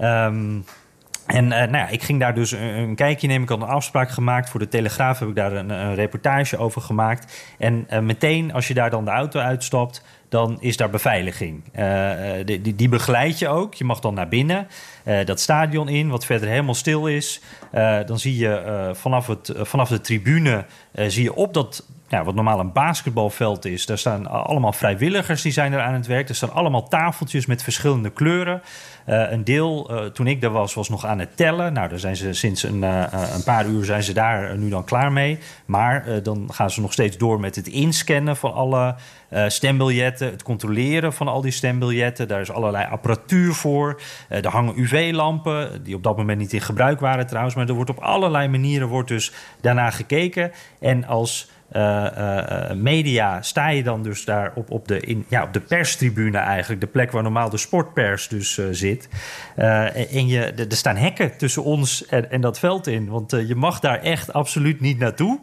Um, En uh, nou ja, ik ging daar dus een, een kijkje nemen. Ik had een afspraak gemaakt. Voor de Telegraaf heb ik daar een, een reportage over gemaakt. En uh, meteen als je daar dan de auto uitstapt, dan is daar beveiliging. Uh, die, die, die begeleid je ook. Je mag dan naar binnen, uh, dat stadion in, wat verder helemaal stil is. Uh, dan zie je uh, vanaf, het, uh, vanaf de tribune uh, zie je op dat, ja, wat normaal een basketbalveld is. Daar staan allemaal vrijwilligers die zijn er aan het werk. Er staan allemaal tafeltjes met verschillende kleuren. Uh, een deel, uh, toen ik daar was, was nog aan het tellen. Nou, daar zijn ze sinds een, uh, een paar uur zijn ze daar uh, nu dan klaar mee. Maar uh, dan gaan ze nog steeds door met het inscannen van alle uh, stembiljetten. Het controleren van al die stembiljetten. Daar is allerlei apparatuur voor. Uh, er hangen U V-lampen, die op dat moment niet in gebruik waren trouwens. Maar er wordt op allerlei manieren wordt dus daarna gekeken. En als Uh, uh, media sta je dan dus daar op, op, de, in, ja, op de perstribune eigenlijk. De plek waar normaal de sportpers dus uh, zit. Uh, en je, er staan hekken tussen ons en, en dat veld in. Want uh, je mag daar echt absoluut niet naartoe.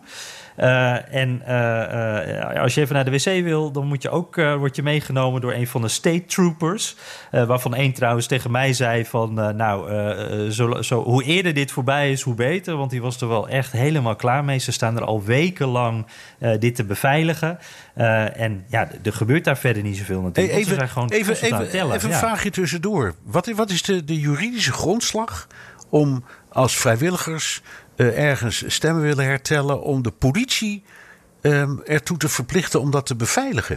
Uh, en uh, uh, als je even naar de wc wil, dan moet je ook, uh, word je meegenomen door een van de state troopers. Uh, waarvan één trouwens tegen mij zei van, uh, nou, uh, zo, zo, hoe eerder dit voorbij is, hoe beter. Want die was er wel echt helemaal klaar mee. Ze staan er al wekenlang uh, dit te beveiligen. Uh, en ja, er gebeurt daar verder niet zoveel natuurlijk. Hey, even gewoon even, even, tellen. even ja. een vraagje tussendoor. Wat, wat is de, de juridische grondslag om als vrijwilligers Uh, ergens stemmen willen hertellen, om de politie um, ertoe te verplichten om dat te beveiligen?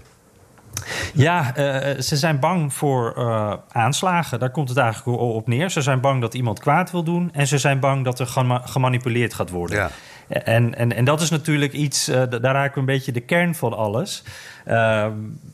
Ja, uh, ze zijn bang voor uh, aanslagen. Daar komt het eigenlijk op neer. Ze zijn bang dat iemand kwaad wil doen en ze zijn bang dat er gema- gemanipuleerd gaat worden. Ja. En, en, en dat is natuurlijk iets, uh, daar raken we een beetje de kern van alles. Uh,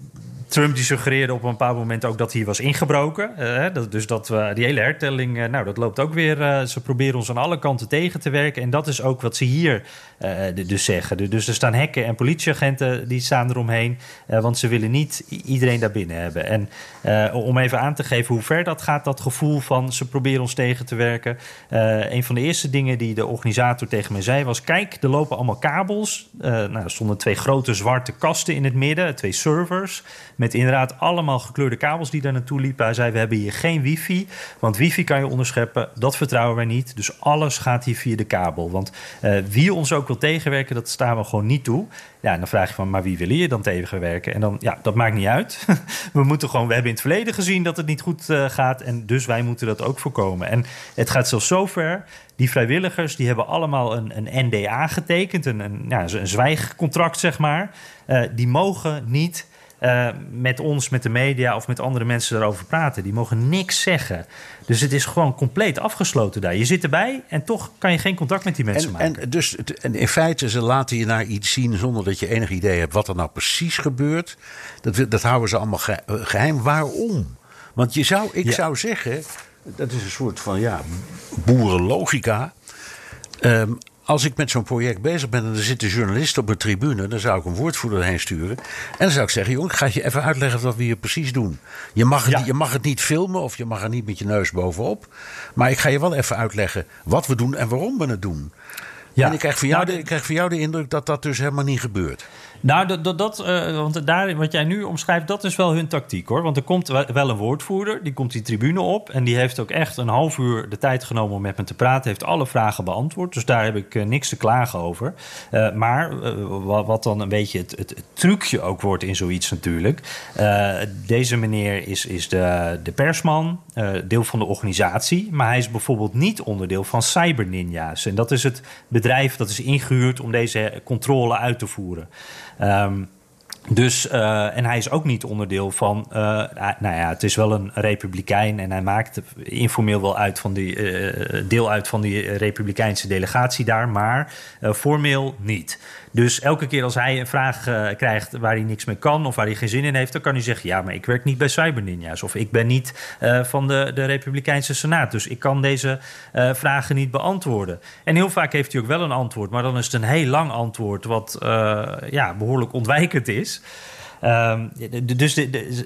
Trump die suggereerde op een bepaald moment ook dat hier was ingebroken. Uh, dat, dus dat we die hele hertelling, uh, nou, dat loopt ook weer. Uh, ze proberen ons aan alle kanten tegen te werken. En dat is ook wat ze hier uh, dus zeggen. Dus er staan hekken en politieagenten die staan eromheen. Uh, want ze willen niet iedereen daar binnen hebben. En uh, om even aan te geven hoe ver dat gaat, dat gevoel van ze proberen ons tegen te werken. Uh, een van de eerste dingen die de organisator tegen mij zei was: kijk, er lopen allemaal kabels. Uh, nou, er stonden twee grote zwarte kasten in het midden, twee servers. Met inderdaad allemaal gekleurde kabels die daar naartoe liepen. Hij zei, we hebben hier geen wifi. Want wifi kan je onderscheppen. Dat vertrouwen wij niet. Dus alles gaat hier via de kabel. Want uh, wie ons ook wil tegenwerken, dat staan we gewoon niet toe. Ja, en dan vraag je van, maar wie wil je dan tegenwerken? En dan, ja, dat maakt niet uit. we moeten gewoon, we hebben in het verleden gezien dat het niet goed uh, gaat. En dus wij moeten dat ook voorkomen. En het gaat zelfs zo ver. Die vrijwilligers die hebben allemaal een, een N D A getekend. Een, een, ja, een zwijgcontract, zeg maar. Uh, die mogen niet Uh, met ons, met de media of met andere mensen daarover praten. Die mogen niks zeggen. Dus het is gewoon compleet afgesloten daar. Je zit erbij en toch kan je geen contact met die mensen en, maken. En, dus, en in feite, ze laten je naar iets zien zonder dat je enig idee hebt wat er nou precies gebeurt. Dat, dat houden ze allemaal geheim. Waarom? Want je zou, ik ja. zou zeggen, dat is een soort van ja, boerenlogica. Um, Als ik met zo'n project bezig ben en er zitten journalisten op een tribune, dan zou ik een woordvoerder heen sturen. En dan zou ik zeggen, jongen, ik ga je even uitleggen wat we hier precies doen. Je mag, het, ja. je mag het niet filmen of je mag er niet met je neus bovenop. Maar ik ga je wel even uitleggen wat we doen en waarom we het doen. Ja. En ik krijg, van jou nou, de, ik krijg van jou de indruk dat dat dus helemaal niet gebeurt. Nou, dat, dat, dat, uh, want daar, wat jij nu omschrijft, dat is wel hun tactiek, hoor. Want er komt wel een woordvoerder, die komt die tribune op en die heeft ook echt een half uur de tijd genomen om met me te praten, heeft alle vragen beantwoord. Dus daar heb ik uh, niks te klagen over. Uh, maar uh, wat, wat dan een beetje het, het, het trucje ook wordt in zoiets natuurlijk. Uh, deze meneer is, is de, de persman, uh, deel van de organisatie, maar hij is bijvoorbeeld niet onderdeel van Cyber Ninja's. En dat is het bedrijf dat is ingehuurd om deze controle uit te voeren. Um, Dus, uh, en hij is ook niet onderdeel van... Uh, nou ja, het is wel een republikein... en hij maakt informeel wel uit van die, uh, deel uit van die republikeinse delegatie daar... maar uh, formeel niet. Dus elke keer als hij een vraag uh, krijgt waar hij niks mee kan... of waar hij geen zin in heeft, dan kan hij zeggen... ja, maar ik werk niet bij Cyberninja's... of ik ben niet uh, van de, de republikeinse senaat... dus ik kan deze uh, vragen niet beantwoorden. En heel vaak heeft hij ook wel een antwoord... maar dan is het een heel lang antwoord... wat uh, ja, behoorlijk ontwijkend is... Um, dus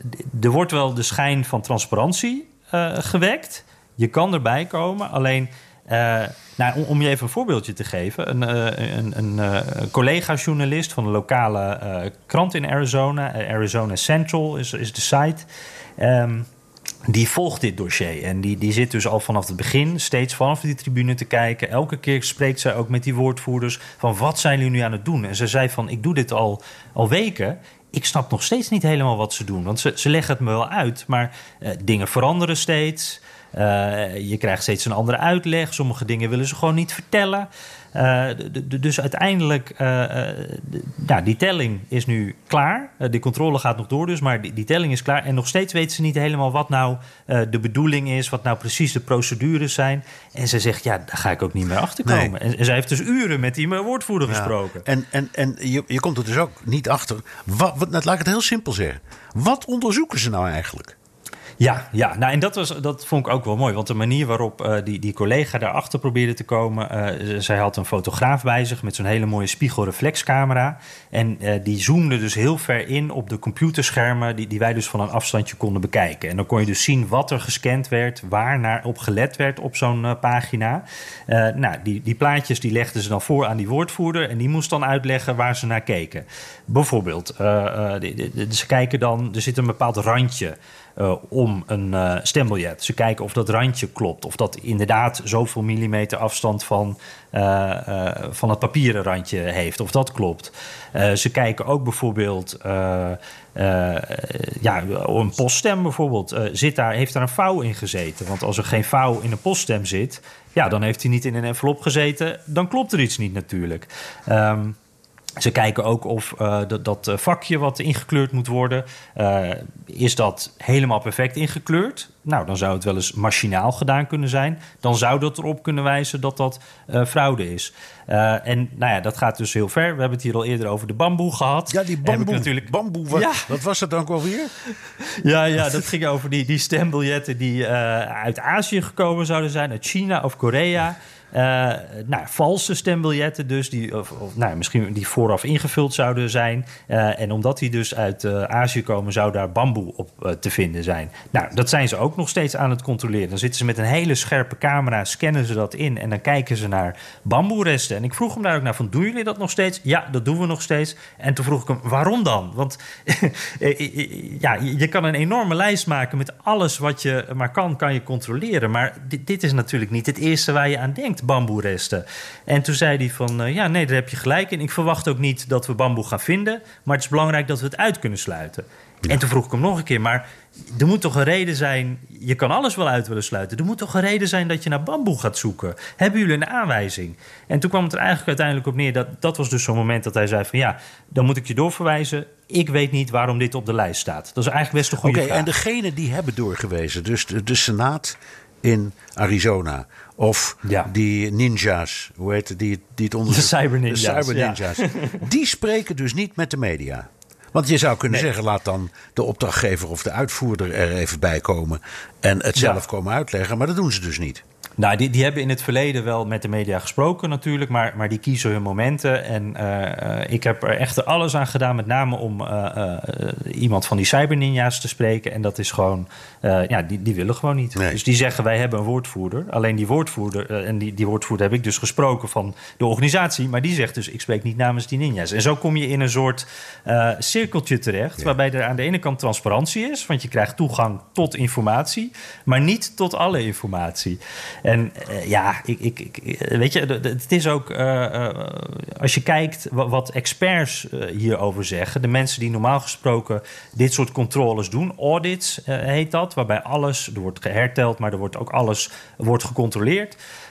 er wordt wel de schijn van transparantie uh, gewekt. Je kan erbij komen. Alleen, uh, nou, om, om je even een voorbeeldje te geven. Een, uh, een, een uh, collega-journalist van een lokale uh, krant in Arizona... Uh, Arizona Central is, is de site... Um, die volgt dit dossier. En die, die zit dus al vanaf het begin steeds vanaf die tribune te kijken. Elke keer spreekt zij ook met die woordvoerders... van wat zijn jullie nu aan het doen? En ze zei van, ik doe dit al, al weken... Ik snap nog steeds niet helemaal wat ze doen. Want ze, ze leggen het me wel uit. Maar uh, dingen veranderen steeds. Uh, je krijgt steeds een andere uitleg. Sommige dingen willen ze gewoon niet vertellen. Uh, d- d- dus uiteindelijk... Uh, uh, d- nou, die telling is nu klaar. Uh, die controle gaat nog door dus. Maar die, die telling is klaar. En nog steeds weten ze niet helemaal wat nou uh, de bedoeling is. Wat nou precies de procedures zijn. En ze zegt, ja, daar ga ik ook niet meer achter komen. Nee. En, en zij heeft dus uren met die woordvoerder ja. gesproken. En, en, en je, je komt er dus ook niet achter. Wat, wat, laat ik het heel simpel zeggen. Wat onderzoeken ze nou eigenlijk? Ja, ja. Nou, en dat, was, dat vond ik ook wel mooi. Want de manier waarop uh, die, die collega daarachter probeerde te komen... Uh, zij had een fotograaf bij zich met zo'n hele mooie spiegelreflexcamera. En uh, die zoomde dus heel ver in op de computerschermen... Die, die wij dus van een afstandje konden bekijken. En dan kon je dus zien wat er gescand werd... waar naar op gelet werd op zo'n uh, pagina. Uh, nou, die, die plaatjes die legden ze dan voor aan die woordvoerder... en die moest dan uitleggen waar ze naar keken. Bijvoorbeeld, uh, uh, die, die, die, ze kijken dan... er zit een bepaald randje... Uh, om een uh, stembiljet. Ze kijken of dat randje klopt. Of dat inderdaad zoveel millimeter afstand van, uh, uh, van het papieren randje heeft. Of dat klopt. Uh, ze kijken ook bijvoorbeeld... Uh, uh, ja, een poststem bijvoorbeeld. Uh, zit daar, heeft daar een vouw in gezeten? Want als er geen vouw in een poststem zit... ja, dan heeft hij niet in een envelop gezeten. Dan klopt er iets niet natuurlijk. Um, Ze kijken ook of uh, dat, dat vakje wat ingekleurd moet worden... Uh, is dat helemaal perfect ingekleurd? Nou, dan zou het wel eens machinaal gedaan kunnen zijn. Dan zou dat erop kunnen wijzen dat dat uh, fraude is. Uh, en nou ja, dat gaat dus heel ver. We hebben het hier al eerder over de bamboe gehad. Ja, die bamboe. Natuurlijk... bamboe wat, ja. wat was dat dan ook alweer? Ja, ja, dat ging over die, die stembiljetten die uh, uit Azië gekomen zouden zijn. Uit China of Korea... Uh, nou, valse stembiljetten dus, die, of, of, nou, misschien die vooraf ingevuld zouden zijn. Uh, en omdat die dus uit uh, Azië komen, zou daar bamboe op uh, te vinden zijn. Nou, dat zijn ze ook nog steeds aan het controleren. Dan zitten ze met een hele scherpe camera, scannen ze dat in... en dan kijken ze naar bamboeresten. En ik vroeg hem daar ook naar van, doen jullie dat nog steeds? Ja, dat doen we nog steeds. En toen vroeg ik hem, waarom dan? Want ja, je kan een enorme lijst maken met alles wat je maar kan, kan je controleren. Maar dit, dit is natuurlijk niet het eerste waar je aan denkt. Bamboeresten. En toen zei hij van, uh, ja, nee, daar heb je gelijk in. Ik verwacht ook niet dat we bamboe gaan vinden... maar het is belangrijk dat we het uit kunnen sluiten. Ja. En toen vroeg ik hem nog een keer, maar er moet toch een reden zijn... je kan alles wel uit willen sluiten. Er moet toch een reden zijn dat je naar bamboe gaat zoeken. Hebben jullie een aanwijzing? En toen kwam het er eigenlijk uiteindelijk op neer... dat, dat was dus zo'n moment dat hij zei van... ja, dan moet ik je doorverwijzen. Ik weet niet waarom dit op de lijst staat. Dat is eigenlijk best een goede okay, vraag. En degene die hebben doorgewezen, dus de, de Senaat in Arizona... Of ja. die ninja's, hoe heet het, die, die het onderzoek... De cyberninja's. De cyberninja's. Ja. Die spreken dus niet met de media. Want je zou kunnen nee. zeggen, laat dan de opdrachtgever of de uitvoerder er even bij komen... en het zelf ja. komen uitleggen, maar dat doen ze dus niet. Nou, die, die hebben in het verleden wel met de media gesproken natuurlijk... maar, maar die kiezen hun momenten. En uh, ik heb er echt alles aan gedaan... met name om uh, uh, iemand van die cyberninja's te spreken. En dat is gewoon... Uh, ja, die, die willen gewoon niet. Nee. Dus die zeggen, wij hebben een woordvoerder. Alleen die woordvoerder... Uh, en die, die woordvoerder heb ik dus gesproken van de organisatie... maar die zegt dus, ik spreek niet namens die ninja's. En zo kom je in een soort uh, cirkeltje terecht... Ja. waarbij er aan de ene kant transparantie is... want je krijgt toegang tot informatie... maar niet tot alle informatie... En uh, ja, ik, ik, ik, weet je, het is ook... Uh, uh, als je kijkt wat experts uh, hierover zeggen... de mensen die normaal gesproken dit soort controles doen... audits uh, heet dat, waarbij alles... er wordt geherteld, maar er wordt ook alles wordt gecontroleerd...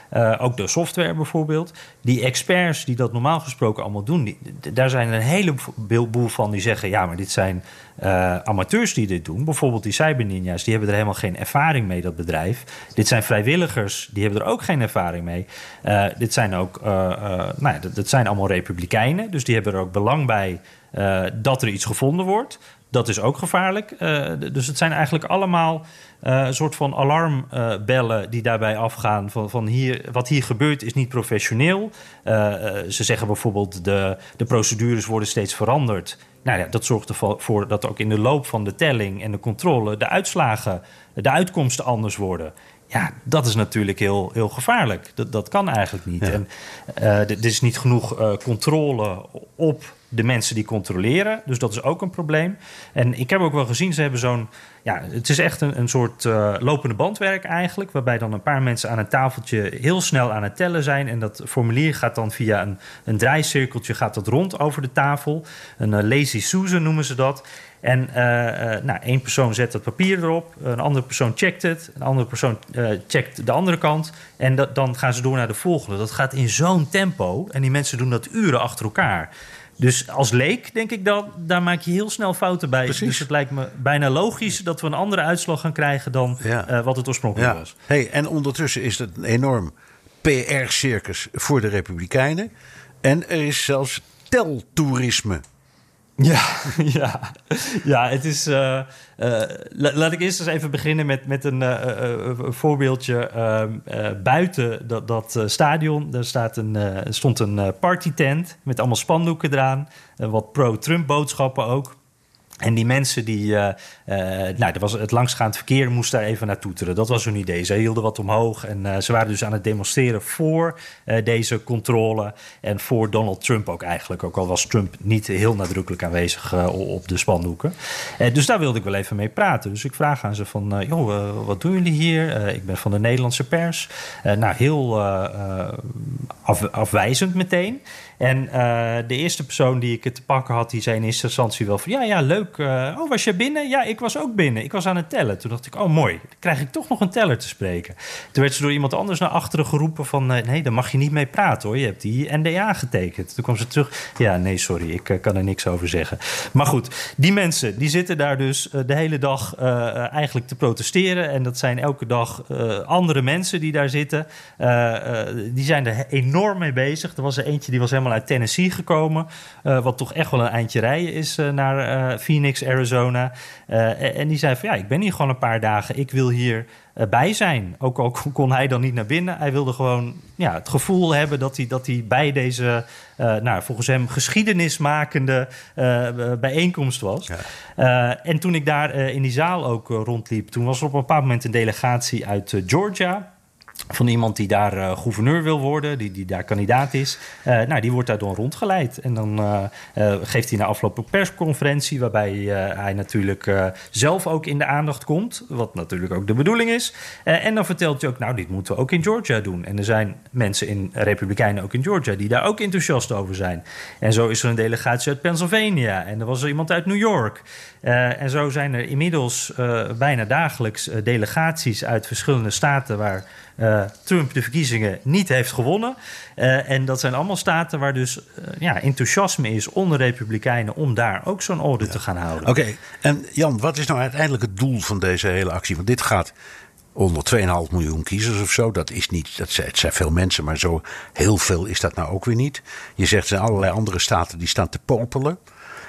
Uh, ook de software bijvoorbeeld. Die experts die dat normaal gesproken allemaal doen, die, daar zijn er een heleboel van die zeggen, ja, maar dit zijn uh, amateurs die dit doen. Bijvoorbeeld die cyberninja's, die hebben er helemaal geen ervaring mee, dat bedrijf. Dit zijn vrijwilligers, die hebben er ook geen ervaring mee. Uh, dit zijn ook, uh, uh, nou ja, dat, dat zijn allemaal republikeinen, dus die hebben er ook belang bij uh, dat er iets gevonden wordt. Dat is ook gevaarlijk. Uh, dus het zijn eigenlijk allemaal uh, een soort van alarmbellen uh, die daarbij afgaan. Van, van hier, wat hier gebeurt is niet professioneel. Uh, uh, ze zeggen bijvoorbeeld de, de procedures worden steeds veranderd. Nou ja, dat zorgt ervoor dat ook in de loop van de telling en de controle de uitslagen, de uitkomsten anders worden. Ja, dat is natuurlijk heel, heel gevaarlijk. Dat, dat kan eigenlijk niet. Ja. En uh, er is niet genoeg uh, controle op de mensen die controleren. Dus dat is ook een probleem. En ik heb ook wel gezien, ze hebben zo'n... Ja, het is echt een, een soort uh, lopende bandwerk eigenlijk, waarbij dan een paar mensen aan een tafeltje heel snel aan het tellen zijn. En dat formulier gaat dan via een, een draaicirkeltje gaat dat rond over de tafel. Een uh, lazy Susan noemen ze dat. En uh, uh, nou, één persoon zet het papier erop, een andere persoon checkt het, een andere persoon uh, checkt de andere kant. En dat, dan gaan ze door naar de volgende. Dat gaat in zo'n tempo en die mensen doen dat uren achter elkaar. Dus als leek denk ik dat daar maak je heel snel fouten bij. Precies. Dus het lijkt me bijna logisch dat we een andere uitslag gaan krijgen dan ja. uh, wat het oorspronkelijk ja. was. Hey, en ondertussen is het een enorm P R-circus voor de Republikeinen. En er is zelfs teltoerisme. Ja, ja, ja, het is. Uh, uh, laat ik eerst eens even beginnen met, met een uh, uh, voorbeeldje. Uh, uh, buiten dat, dat uh, stadion daar staat een, uh, stond een uh, partytent met allemaal spandoeken eraan. Uh, wat pro-Trump boodschappen ook. En die mensen die, uh, uh, nou, er was het langsgaand verkeer moest daar even naar toeteren. Dat was hun idee. Ze hielden wat omhoog en uh, ze waren dus aan het demonstreren voor uh, deze controle en voor Donald Trump ook eigenlijk. Ook al was Trump niet heel nadrukkelijk aanwezig uh, op de spandoeken. Uh, dus daar wilde ik wel even mee praten. Dus ik vraag aan ze van, uh, joh, uh, wat doen jullie hier? Uh, ik ben van de Nederlandse pers. Uh, nou, heel uh, uh, af, afwijzend meteen. En uh, de eerste persoon die ik het te pakken had, die zei in eerste instantie wel van, ja, ja, leuk. Uh, oh, was je binnen? Ja, ik was ook binnen. Ik was aan het tellen. Toen dacht ik, oh mooi, dan krijg ik toch nog een teller te spreken. Toen werd ze door iemand anders naar achteren geroepen van, uh, nee, daar mag je niet mee praten hoor. Je hebt die N D A getekend. Toen kwam ze terug. Ja, nee, sorry, ik uh, kan er niks over zeggen. Maar goed, die mensen, die zitten daar dus uh, de hele dag uh, eigenlijk te protesteren. En dat zijn elke dag uh, andere mensen die daar zitten. Uh, uh, die zijn er enorm mee bezig. Er was er eentje, die was helemaal uit Tennessee gekomen. Uh, wat toch echt wel een eindje rijden is uh, naar uh, Phoenix, Arizona. Uh, en die zei van ja, ik ben hier gewoon een paar dagen. Ik wil hier uh, bij zijn. Ook al kon hij dan niet naar binnen. Hij wilde gewoon ja, het gevoel hebben dat hij, dat hij bij deze, uh, nou, volgens hem geschiedenismakende uh, bijeenkomst was. Ja. Uh, en toen ik daar uh, in die zaal ook uh, rondliep, toen was er op een bepaald moment een delegatie uit uh, Georgia. Van iemand die daar uh, gouverneur wil worden, die, die daar kandidaat is. Uh, nou, die wordt daar dan rondgeleid. En dan uh, uh, geeft hij na afloop een persconferentie, waarbij uh, hij natuurlijk uh, zelf ook in de aandacht komt. Wat natuurlijk ook de bedoeling is. Uh, en dan vertelt hij ook, nou, dit moeten we ook in Georgia doen. En er zijn mensen, in Republikeinen ook in Georgia, die daar ook enthousiast over zijn. En zo is er een delegatie uit Pennsylvania. En er was er iemand uit New York. Uh, en zo zijn er inmiddels uh, bijna dagelijks uh, delegaties uit verschillende staten waar Uh, Trump de verkiezingen niet heeft gewonnen. Uh, en dat zijn allemaal staten waar dus uh, ja, enthousiasme is onder Republikeinen om daar ook zo'n orde ja. te gaan houden. Oké, okay. En Jan, wat is nou uiteindelijk het doel van deze hele actie? Want dit gaat onder twee komma vijf miljoen kiezers of zo. Dat is niet, dat zijn, het zijn veel mensen, maar zo heel veel is dat nou ook weer niet. Je zegt er zijn allerlei andere staten die staan te popelen.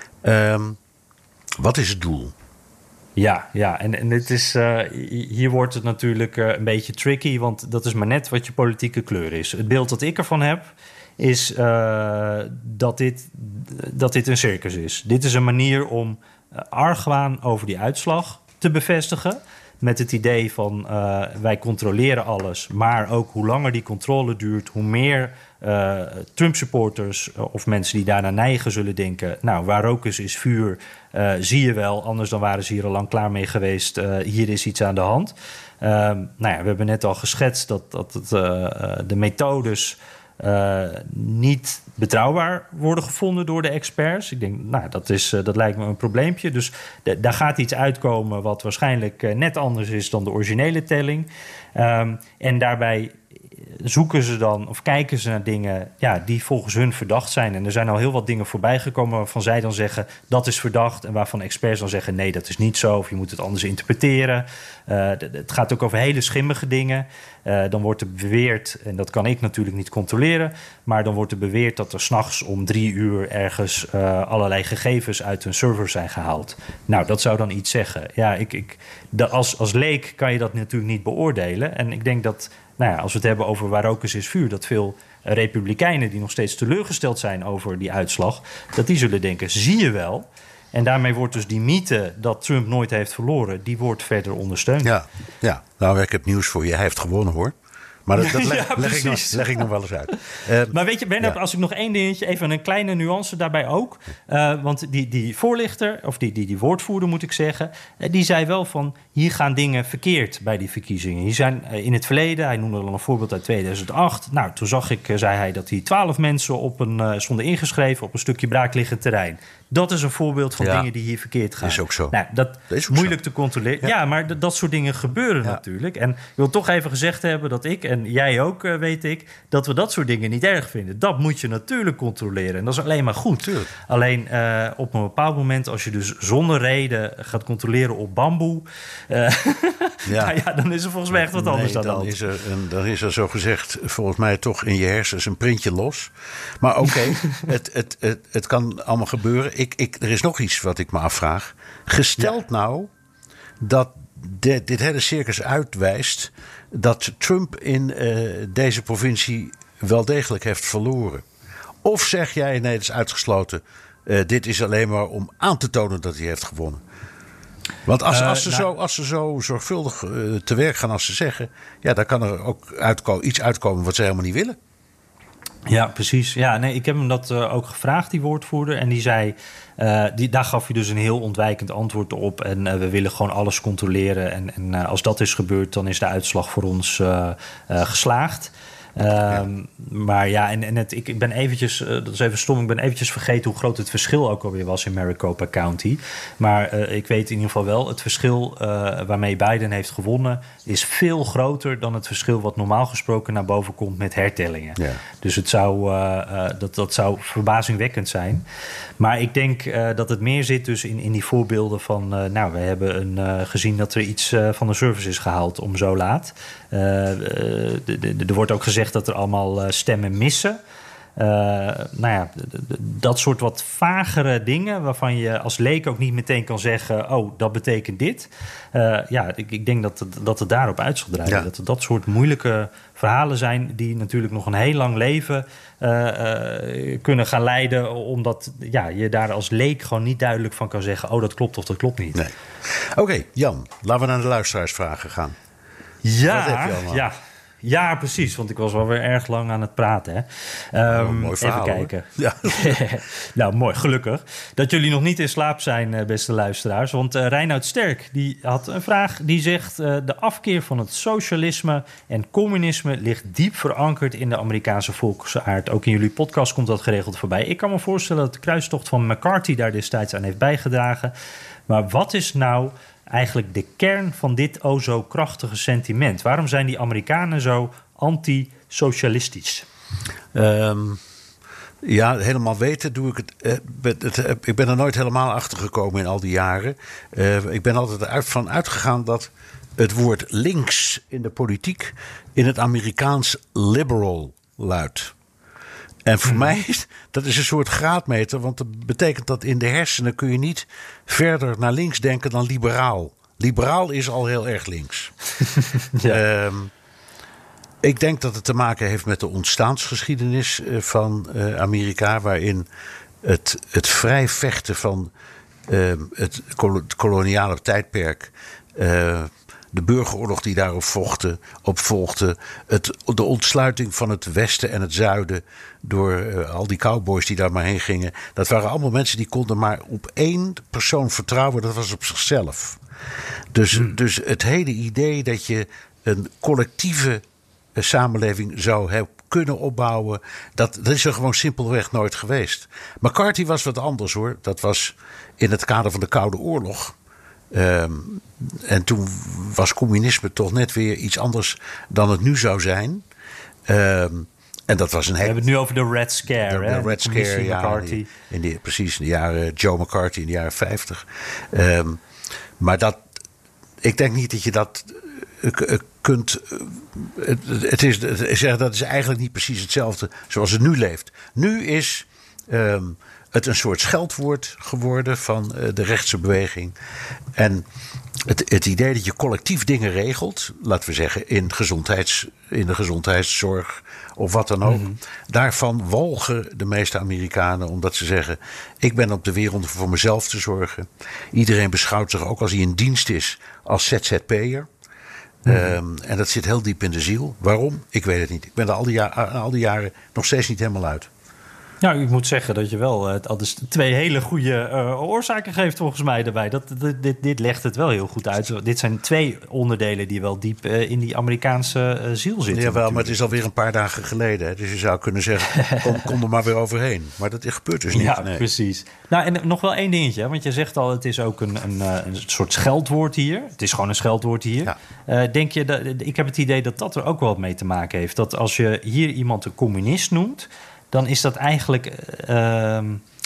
Um, wat is het doel? Ja, ja. En, en het is, uh, hier wordt het natuurlijk uh, een beetje tricky, want dat is maar net wat je politieke kleur is. Het beeld dat ik ervan heb, is uh, dat, dit, dat dit een circus is. Dit is een manier om uh, argwaan over die uitslag te bevestigen. Met het idee van uh, wij controleren alles, maar ook hoe langer die controle duurt, hoe meer uh, Trump-supporters uh, of mensen die daarna neigen zullen denken, nou, waar rook is, is vuur, uh, zie je wel, anders dan waren ze hier al lang klaar mee geweest, uh, hier is iets aan de hand. Uh, nou ja, we hebben net al geschetst dat, dat het, uh, de methodes Uh, niet betrouwbaar worden gevonden door de experts. Ik denk, nou, dat, is, uh, dat lijkt me een probleempje. Dus de, daar gaat iets uitkomen wat waarschijnlijk uh, net anders is dan de originele telling. Um, en daarbij zoeken ze dan of kijken ze naar dingen ja, die volgens hun verdacht zijn. En er zijn al heel wat dingen voorbij gekomen waarvan zij dan zeggen dat is verdacht. En waarvan experts dan zeggen nee, dat is niet zo. Of je moet het anders interpreteren. Uh, het gaat ook over hele schimmige dingen. Uh, dan wordt er beweerd, en dat kan ik natuurlijk niet controleren, maar dan wordt er beweerd dat er 's nachts om drie uur ergens uh, allerlei gegevens uit een server zijn gehaald. Nou, dat zou dan iets zeggen. Ja, ik, ik, de, als, als leek kan je dat natuurlijk niet beoordelen. En ik denk dat, nou ja, als we het hebben over waar rook is, is vuur, dat veel republikeinen die nog steeds teleurgesteld zijn over die uitslag, dat die zullen denken, zie je wel. En daarmee wordt dus die mythe dat Trump nooit heeft verloren, die wordt verder ondersteund. Ja, ja. Nou, ik heb nieuws voor je. Hij heeft gewonnen, hoor. Maar dat, dat leg, ja, leg, ik nog, leg ik nog wel eens uit. Uh, maar weet je, Bernard, ja. als ik nog één dingetje, even een kleine nuance daarbij ook. Uh, want die, die voorlichter, of die, die, die woordvoerder moet ik zeggen, uh, die zei wel van, hier gaan dingen verkeerd bij die verkiezingen. Hier zijn uh, in het verleden, hij noemde al een voorbeeld uit tweeduizend acht. Nou, toen zag ik, uh, zei hij, dat hij twaalf mensen op een, uh, stonden ingeschreven op een stukje braakliggend terrein. Dat is een voorbeeld van ja. dingen die hier verkeerd gaan. Is ook zo. Nou, dat, dat is moeilijk zo. te controleren. Ja, ja maar d- dat soort dingen gebeuren ja. natuurlijk. En ik wil toch even gezegd hebben dat ik, en jij ook, uh, weet ik, dat we dat soort dingen niet erg vinden. Dat moet je natuurlijk controleren. En dat is alleen maar goed. Tuurlijk. Alleen uh, op een bepaald moment, als je dus zonder reden gaat controleren op bamboe, uh, ja. nou ja, dan is er volgens mij echt wat nee, anders aan de hand. Is er een, dan is er zo gezegd, volgens mij toch in je hersens een printje los. Maar oké, okay, het, het, het, het kan allemaal gebeuren. Ik, ik, er is nog iets wat ik me afvraag. Gesteld ja. nou dat de, dit hele circus uitwijst dat Trump in uh, deze provincie wel degelijk heeft verloren. Of zeg jij, nee, dat is uitgesloten. Uh, dit is alleen maar om aan te tonen dat hij heeft gewonnen. Want als, als, ze, uh, nou, zo, als ze zo zorgvuldig uh, te werk gaan als ze zeggen, ja, dan kan er ook uitko- iets uitkomen wat ze helemaal niet willen. Ja, precies. Ja, nee, ik heb hem dat uh, ook gevraagd, die woordvoerder. En die zei, uh, die, daar gaf hij dus een heel ontwijkend antwoord op. En uh, we willen gewoon alles controleren. En, en uh, als dat is gebeurd, dan is de uitslag voor ons uh, uh, geslaagd. Um, ja. Maar ja, en, en het, ik, ik ben eventjes, uh, dat is even stom, ik ben eventjes vergeten hoe groot het verschil ook alweer was in Maricopa County. Maar uh, ik weet in ieder geval wel, het verschil uh, waarmee Biden heeft gewonnen is veel groter dan het verschil wat normaal gesproken naar boven komt met hertellingen. Ja. Dus het zou, uh, uh, dat, dat zou verbazingwekkend zijn. Maar ik denk uh, dat het meer zit dus in, in die voorbeelden van, uh, nou, we hebben een, uh, gezien dat er iets uh, van de service is gehaald om zo laat. Uh, uh, er wordt ook gezegd dat er allemaal uh, stemmen missen. Uh, nou ja, d- d- dat soort wat vagere dingen waarvan je als leek ook niet meteen kan zeggen, oh, dat betekent dit. Uh, ja, ik, ik denk dat het, dat het daarop uit zal draaien. Ja. Dat er dat soort moeilijke verhalen zijn die natuurlijk nog een heel lang leven uh, uh, kunnen gaan leiden, omdat ja, je daar als leek gewoon niet duidelijk van kan zeggen, oh, dat klopt of dat klopt niet. Nee. Oké, okay, Jan, laten we naar de luisteraarsvragen gaan. Ja, Wat heb je allemaal? ja. Ja, precies, want ik was wel weer erg lang aan het praten. Hè. Um, oh, mooi verhaal, even kijken. Ja. Nou, mooi, gelukkig. Dat jullie nog niet in slaap zijn, beste luisteraars. Want uh, Reinoud Sterk die had een vraag die zegt, Uh, de afkeer van het socialisme en communisme ligt diep verankerd in de Amerikaanse volksaard. Ook in jullie podcast komt dat geregeld voorbij. Ik kan me voorstellen dat de kruistocht van McCarthy daar destijds aan heeft bijgedragen. Maar wat is nou eigenlijk de kern van dit o zo krachtige sentiment? Waarom zijn die Amerikanen zo anti-socialistisch? Um, ja, helemaal weten doe ik het. Uh, het, het ik ben er nooit helemaal achter gekomen in al die jaren. Uh, ik ben altijd uit, van uitgegaan dat het woord links in de politiek in het Amerikaans liberal luidt. En voor mm. mij is dat is een soort graadmeter, want dat betekent dat in de hersenen kun je niet verder naar links denken dan liberaal. Liberaal is al heel erg links. ja. um, ik denk dat het te maken heeft met de ontstaansgeschiedenis van uh, Amerika, waarin het, het vrij vechten van uh, het, kol- het koloniale tijdperk, Uh, de burgeroorlog die daarop vochten, op volgde, het, de ontsluiting van het westen en het zuiden door uh, al die cowboys die daar maar heen gingen. Dat waren allemaal mensen die konden maar op één persoon vertrouwen, dat was op zichzelf. Dus, hmm. dus het hele idee dat je een collectieve uh, samenleving zou hebben kunnen opbouwen, dat, dat is er gewoon simpelweg nooit geweest. McCarthy was wat anders, hoor. Dat was in het kader van de Koude Oorlog. Um, en toen was communisme toch net weer iets anders dan het nu zou zijn. Um, en dat was een We hebben het nu over de Red Scare. De, hè? de Red Scare, ja. McCarthy. In die, precies, in de jaren Joe McCarthy in de jaren vijftig. Um, maar dat, ik denk niet dat je dat uh, kunt. Uh, het, het is, het, dat is eigenlijk niet precies hetzelfde zoals het nu leeft. Nu is um, het een soort scheldwoord geworden van uh, de rechtse beweging. En het, het idee dat je collectief dingen regelt, laten we zeggen in, gezondheids, in de gezondheidszorg of wat dan ook. Mm-hmm. Daarvan walgen de meeste Amerikanen omdat ze zeggen: ik ben op de wereld om voor mezelf te zorgen. Iedereen beschouwt zich ook als hij in dienst is als Z Z P'er. Mm-hmm. Um, en dat zit heel diep in de ziel. Waarom? Ik weet het niet. Ik ben er al die, ja- al die jaren nog steeds niet helemaal uit. Nou, ik moet zeggen dat je wel uh, dus twee hele goede uh, oorzaken geeft volgens mij erbij. Dat, dit, dit, dit legt het wel heel goed uit. Dit zijn twee onderdelen die wel diep uh, in die Amerikaanse uh, ziel zitten. Jawel, natuurlijk. Maar het is alweer een paar dagen geleden. Hè? Dus je zou kunnen zeggen, kom, kom er maar weer overheen. Maar dat gebeurt dus niet. Ja, nee. precies. Nou, en nog wel één dingetje. Want je zegt al, het is ook een, een, een soort scheldwoord hier. Het is gewoon een scheldwoord hier. Ja. Uh, denk je, dat, ik heb het idee dat dat er ook wel wat mee te maken heeft. Dat als je hier iemand een communist noemt, dan is dat eigenlijk uh,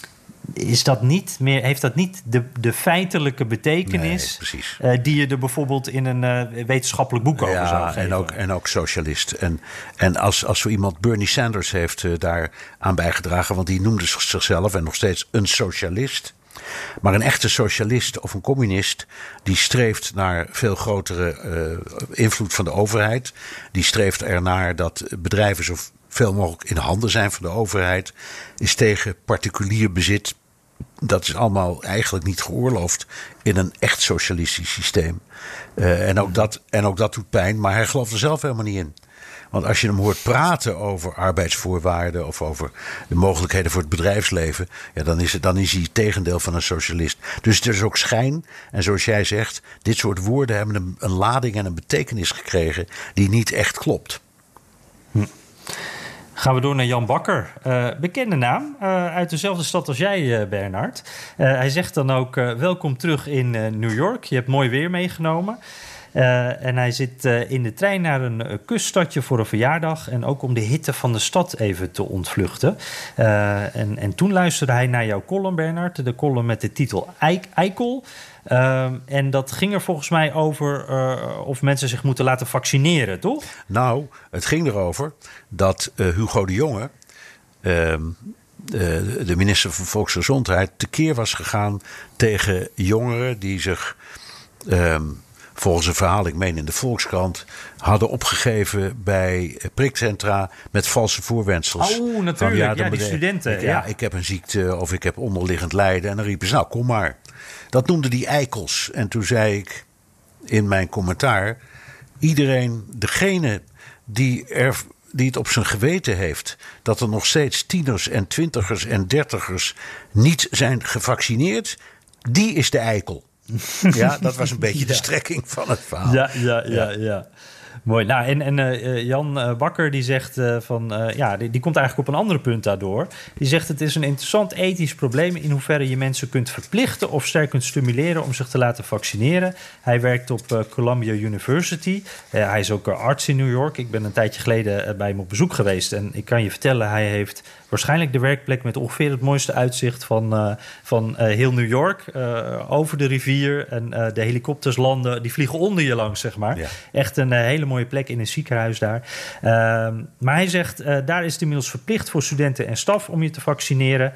is dat niet meer, heeft dat niet de, de feitelijke betekenis nee, uh, die je er bijvoorbeeld in een uh, wetenschappelijk boek over ja, zou geven. En ook, en ook socialist. En, en als, als zo iemand Bernie Sanders heeft uh, daar aan bijgedragen, want die noemde zichzelf en nog steeds een socialist. Maar een echte socialist of een communist, die streeft naar veel grotere uh, invloed van de overheid. Die streeft ernaar dat bedrijven zo veel mogelijk in handen zijn van de overheid. Is tegen particulier bezit. Dat is allemaal eigenlijk niet geoorloofd in een echt socialistisch systeem. Uh, en, ook dat, en ook dat doet pijn, maar hij gelooft er zelf helemaal niet in. Want als je hem hoort praten over arbeidsvoorwaarden of over de mogelijkheden voor het bedrijfsleven, ja, dan is het, dan is hij het tegendeel van een socialist. Dus het is ook schijn. En zoals jij zegt, dit soort woorden hebben een, een lading en een betekenis gekregen die niet echt klopt. Hm. Gaan we door naar Jan Bakker. Uh, bekende naam, uh, uit dezelfde stad als jij, uh, Bernard. Uh, hij zegt dan ook, uh, welkom terug in uh, New York. Je hebt mooi weer meegenomen. Uh, en hij zit uh, in de trein naar een uh, kuststadje voor een verjaardag. En ook om de hitte van de stad even te ontvluchten. Uh, en, en toen luisterde hij naar jouw column, Bernard. De column met de titel Eik, Eikel. Uh, en dat ging er volgens mij over uh, of mensen zich moeten laten vaccineren, toch? Nou, het ging erover dat uh, Hugo de Jonge, uh, de minister van Volksgezondheid, tekeer was gegaan tegen jongeren die zich, Uh, volgens een verhaal, ik meen in de Volkskrant, hadden opgegeven bij prikcentra met valse voorwendsels. Oh, natuurlijk. Van, ja, ja, die studenten. Ik, ja, ja, ik heb een ziekte of ik heb onderliggend lijden. En dan riepen ze, nou, kom maar. Dat noemden die eikels. En toen zei ik in mijn commentaar, iedereen, degene die, er, die het op zijn geweten heeft dat er nog steeds tieners en twintigers en dertigers niet zijn gevaccineerd, die is de eikel. Ja, dat was een beetje ja. de strekking van het verhaal. Ja, ja, ja, ja. ja. Mooi. Nou, en, en uh, Jan uh, Bakker die zegt uh, van, uh, ja, die, die komt eigenlijk op een ander punt daardoor. Die zegt, het is een interessant ethisch probleem in hoeverre je mensen kunt verplichten of sterk kunt stimuleren om zich te laten vaccineren. Hij werkt op uh, Columbia University. Uh, hij is ook uh, arts in New York. Ik ben een tijdje geleden uh, bij hem op bezoek geweest en ik kan je vertellen, hij heeft waarschijnlijk de werkplek met ongeveer het mooiste uitzicht van, uh, van uh, heel New York. Uh, over de rivier en uh, de helikopters landen, die vliegen onder je langs, zeg maar. Ja. Echt een uh, hele mooie plek in een ziekenhuis daar. Uh, maar hij zegt, uh, daar is het inmiddels verplicht voor studenten en staf om je te vaccineren.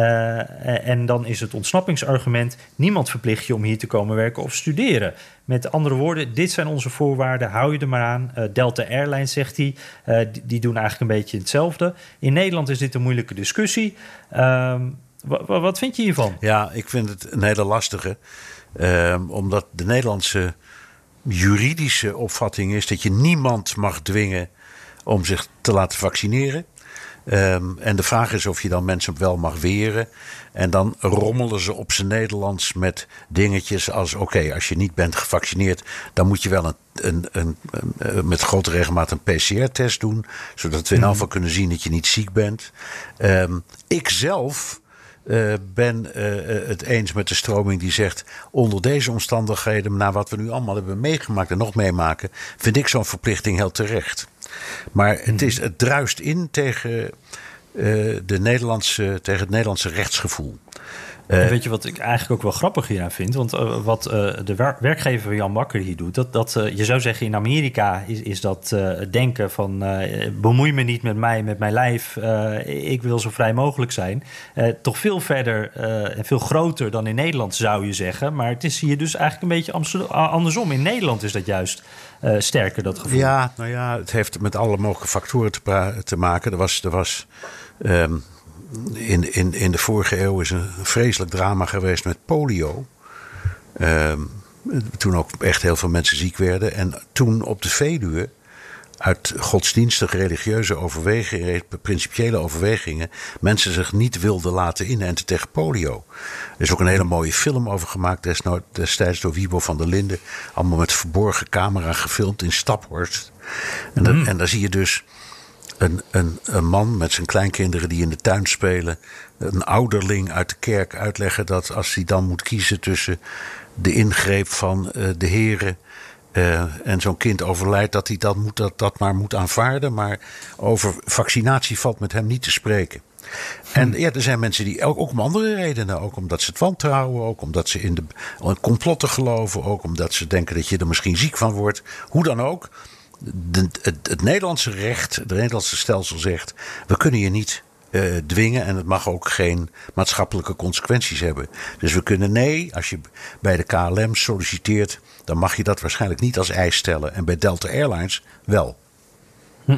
Uh, en dan is het ontsnappingsargument, niemand verplicht je om hier te komen werken of studeren. Met andere woorden, dit zijn onze voorwaarden, hou je er maar aan. Uh, Delta Airlines, zegt hij, uh, die, die doen eigenlijk een beetje hetzelfde. In Nederland is dit een moeilijke discussie. Uh, w- w- wat vind je hiervan? Ja, ik vind het een hele lastige. Uh, omdat de Nederlandse juridische opvatting is dat je niemand mag dwingen om zich te laten vaccineren. Um, en de vraag is of je dan mensen wel mag weren. En dan rommelen ze op zijn Nederlands met dingetjes als, oké, okay, als je niet bent gevaccineerd, dan moet je wel een, een, een, een, met grote regelmaat een P C R-test doen, zodat we in ieder geval kunnen zien dat je niet ziek bent. Um, ik zelf uh, ben uh, het eens met de stroming die zegt, onder deze omstandigheden, na wat we nu allemaal hebben meegemaakt en nog meemaken, vind ik zo'n verplichting heel terecht. Maar het, is, het druist in tegen, uh, de Nederlandse, tegen het Nederlandse rechtsgevoel. Uh, weet je wat ik eigenlijk ook wel grappig hieraan vind? Want uh, wat uh, de wer- werkgever Jan Bakker hier doet... dat, dat uh, je zou zeggen in Amerika is, is dat uh, het denken van... Uh, bemoei me niet met mij, met mijn lijf. Uh, ik wil zo vrij mogelijk zijn. Uh, toch veel verder uh, en veel groter dan in Nederland zou je zeggen. Maar het is hier dus eigenlijk een beetje Amsterdam, andersom. In Nederland is dat juist uh, sterker, dat gevoel. Ja, nou ja, het heeft met alle mogelijke factoren te, pra- te maken. Er was... Er was um In, in, in de vorige eeuw is een vreselijk drama geweest met polio. Um, toen ook echt heel veel mensen ziek werden. En toen op de Veluwe, uit godsdienstige religieuze overwegingen, principiële overwegingen, mensen zich niet wilden laten inenten tegen polio. Er is ook een hele mooie film over gemaakt desno- destijds door Wiebo van der Linden. Allemaal met verborgen camera gefilmd in Staphorst. En, mm. da- en daar zie je dus Een, een, een man met zijn kleinkinderen die in de tuin spelen, een ouderling uit de kerk uitleggen dat als hij dan moet kiezen tussen de ingreep van uh, de heren uh, en zo'n kind overlijdt, dat hij dat, moet, dat, dat maar moet aanvaarden. Maar over vaccinatie valt met hem niet te spreken. Hm. En ja, er zijn mensen die ook, ook om andere redenen, ook omdat ze het wantrouwen, ook omdat ze in de complotten geloven, ook omdat ze denken dat je er misschien ziek van wordt. Hoe dan ook. De, het, het Nederlandse recht, het Nederlandse stelsel zegt, we kunnen je niet uh, dwingen en het mag ook geen maatschappelijke consequenties hebben. Dus we kunnen nee, als je bij de K L M solliciteert, dan mag je dat waarschijnlijk niet als eis stellen. En bij Delta Airlines wel. Hm.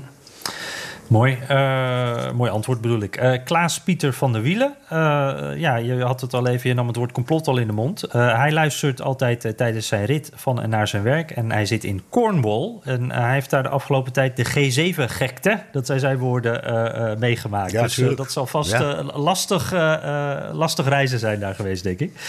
Mooi, uh, mooi antwoord bedoel ik. Uh, Klaas-Pieter van der Wielen. Uh, ja, je had het al even, je nam het woord complot al in de mond. Uh, hij luistert altijd uh, tijdens zijn rit van en naar zijn werk. En hij zit in Cornwall. En uh, hij heeft daar de afgelopen tijd de G zeven gekte, dat zijn zijn woorden, uh, uh, meegemaakt. Ja, dus uh, dat zal vast ja. uh, lastig, uh, uh, lastig reizen zijn daar geweest, denk ik.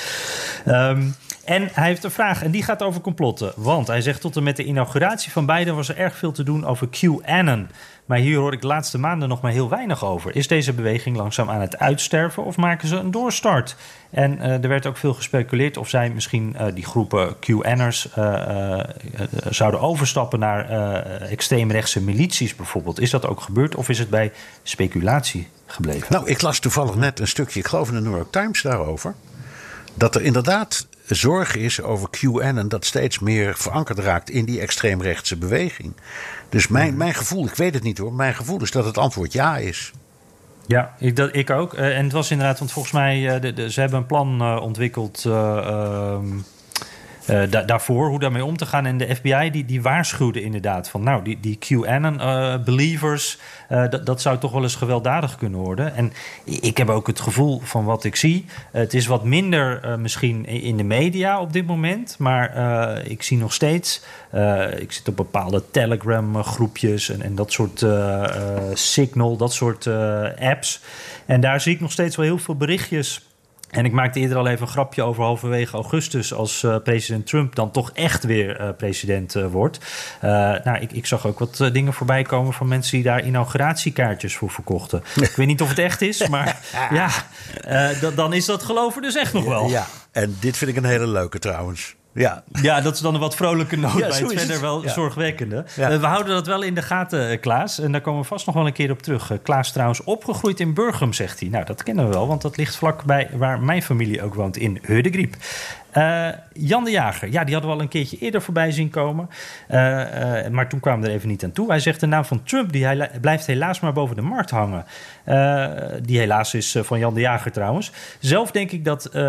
Um, En hij heeft een vraag en die gaat over complotten. Want hij zegt tot en met de inauguratie van Biden was er erg veel te doen over QAnon. Maar hier hoor ik de laatste maanden nog maar heel weinig over. Is deze beweging langzaam aan het uitsterven of maken ze een doorstart? En uh, er werd ook veel gespeculeerd of zij misschien uh, die groepen QAnners uh, uh, zouden overstappen naar uh, extreemrechtse milities bijvoorbeeld. Is dat ook gebeurd of is het bij speculatie gebleven? Nou, ik las toevallig net een stukje, ik geloof in de New York Times daarover, dat er inderdaad zorg is over QAnon dat steeds meer verankerd raakt in die extreemrechtse beweging. Dus mijn, mijn gevoel, ik weet het niet hoor, mijn gevoel is dat het antwoord ja is. Ja, ik, dat, ik ook. Uh, en het was inderdaad, want volgens mij, uh, de, de, ze hebben een plan uh, ontwikkeld uh, um, uh, da- daarvoor, hoe daarmee om te gaan. En de F B I die, die waarschuwde inderdaad van, nou, die, die QAnon-believers, uh, dat, dat zou toch wel eens gewelddadig kunnen worden. En ik heb ook het gevoel van wat ik zie. Uh, het is wat minder uh, misschien in de media op dit moment, maar uh, ik zie nog steeds, uh, ik zit op bepaalde Telegram-groepjes en, en dat soort uh, uh, Signal, dat soort uh, apps. En daar zie ik nog steeds wel heel veel berichtjes. En ik maakte eerder al even een grapje over halverwege augustus, als uh, president Trump dan toch echt weer uh, president uh, wordt. Uh, nou, ik, ik zag ook wat uh, dingen voorbij komen van mensen die daar inauguratiekaartjes voor verkochten. Ik weet niet of het echt is, maar ja, uh, d- dan is dat geloven dus echt nog wel. Ja, en dit vind ik een hele leuke trouwens. Ja. Ja, dat is dan een wat vrolijke noot ja, bij het verder het. wel ja. zorgwekkende. Ja. Uh, we houden dat wel in de gaten, uh, Klaas. En daar komen we vast nog wel een keer op terug. Uh, Klaas trouwens opgegroeid in Burgum, zegt hij. Nou, dat kennen we wel, want dat ligt vlakbij waar mijn familie ook woont, in Heudegriep. Uh, Jan de Jager, ja, die hadden we al een keertje eerder voorbij zien komen. Uh, uh, maar toen kwamen we er even niet aan toe. Hij zegt de naam van Trump, die hij, blijft helaas maar boven de markt hangen. Uh, die helaas is uh, van Jan de Jager trouwens. Zelf denk ik dat uh,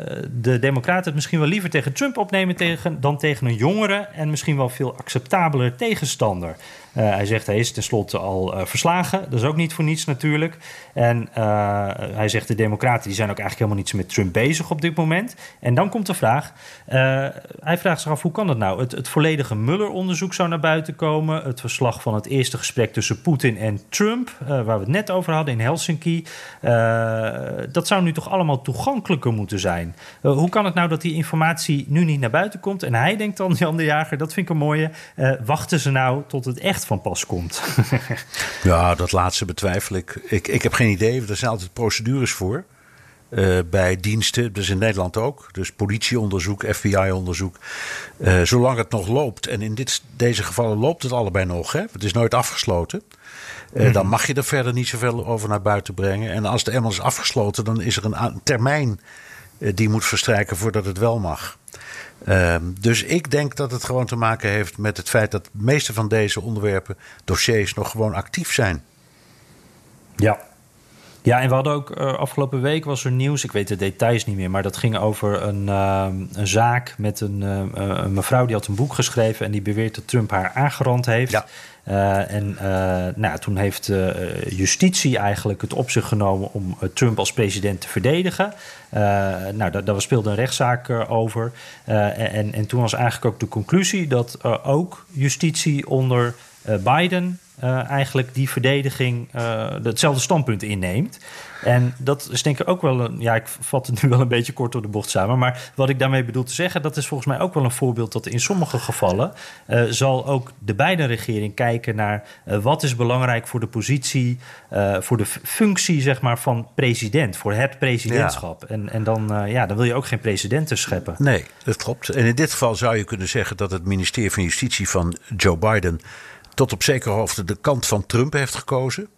de Democraten het misschien wel liever tegen Trump opnemen tegen, dan tegen een jongere en misschien wel veel acceptabeler tegenstander. Uh, hij zegt hij is tenslotte al uh, verslagen. Dat is ook niet voor niets natuurlijk. En uh, hij zegt de Democraten die zijn ook eigenlijk helemaal niet met Trump bezig op dit moment. En dan komt de vraag. Uh, hij vraagt zich af hoe kan dat nou? Het, het volledige Mueller-onderzoek zou naar buiten komen. Het verslag van het eerste gesprek tussen Poetin en Trump, uh, waar we het net over hadden in Helsinki. Uh, dat zou nu toch allemaal toegankelijker moeten zijn. Uh, hoe kan het nou dat die informatie nu niet naar buiten komt? En hij denkt dan, Jan de Jager, dat vind ik een mooie. Uh, wachten ze nou tot het echt van pas komt? Ja, dat laatste betwijfel ik. ik. Ik heb geen idee, er zijn altijd procedures voor. Uh, bij diensten, dus in Nederland ook. Dus politieonderzoek, F B I-onderzoek. Uh, zolang het nog loopt. En in dit, deze gevallen loopt het allebei nog. Hè? Het is nooit afgesloten. Uh, mm-hmm. Dan mag je er verder niet zoveel over naar buiten brengen. En als de eenmaal is afgesloten, dan is er een, een termijn uh, die moet verstrijken voordat het wel mag. Uh, dus ik denk dat het gewoon te maken heeft met het feit dat de meeste van deze onderwerpen, dossiers, nog gewoon actief zijn. Ja. Ja, en we hadden ook uh, afgelopen week was er nieuws, ik weet de details niet meer, maar dat ging over een, uh, een zaak met een, uh, een mevrouw die had een boek geschreven en die beweert dat Trump haar aangerand heeft. Ja. Uh, en uh, nou, toen heeft uh, justitie eigenlijk het op zich genomen om uh, Trump als president te verdedigen. Uh, nou, daar, daar speelde een rechtszaak uh, over. Uh, en, en toen was eigenlijk ook de conclusie dat uh, ook justitie onder uh, Biden Uh, eigenlijk die verdediging uh, hetzelfde standpunt inneemt. En dat is denk ik ook wel een... Ja, ik vat het nu wel een beetje kort door de bocht samen. Maar wat ik daarmee bedoel te zeggen, dat is volgens mij ook wel een voorbeeld dat in sommige gevallen uh, zal ook de Biden-regering kijken naar uh, wat is belangrijk voor de positie, uh, voor de f- functie zeg maar van president, voor het presidentschap. Ja. En, en dan, uh, ja, dan wil je ook geen presidenten scheppen. Nee, dat klopt. En in dit geval zou je kunnen zeggen dat het ministerie van Justitie van Joe Biden tot op zekere hoogte de kant van Trump heeft gekozen.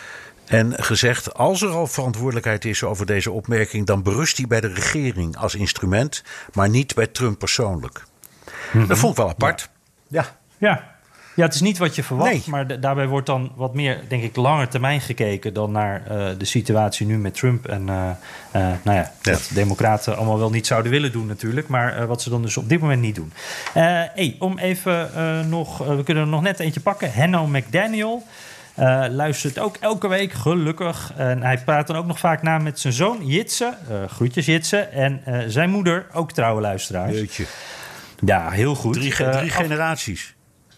En gezegd, als er al verantwoordelijkheid is over deze opmerking, dan berust die bij de regering als instrument, maar niet bij Trump persoonlijk. Mm-hmm. Dat vond ik wel apart. Ja. Ja. ja. Ja, het is niet wat je verwacht, nee. maar de, daarbij wordt dan wat meer, denk ik, langer termijn gekeken dan naar uh, de situatie nu met Trump. En uh, uh, nou ja, ja, dat democraten allemaal wel niet zouden willen doen natuurlijk, maar uh, wat ze dan dus op dit moment niet doen. Uh, hey, om even uh, nog, uh, we kunnen er nog net eentje pakken. Hanno McDaniel uh, luistert ook elke week, gelukkig. En hij praat dan ook nog vaak na met zijn zoon Jitse, uh, groetjes Jitse, en uh, zijn moeder, ook trouwe luisteraars. Jeetje. Ja, heel goed. Drie, ge- drie uh, generaties.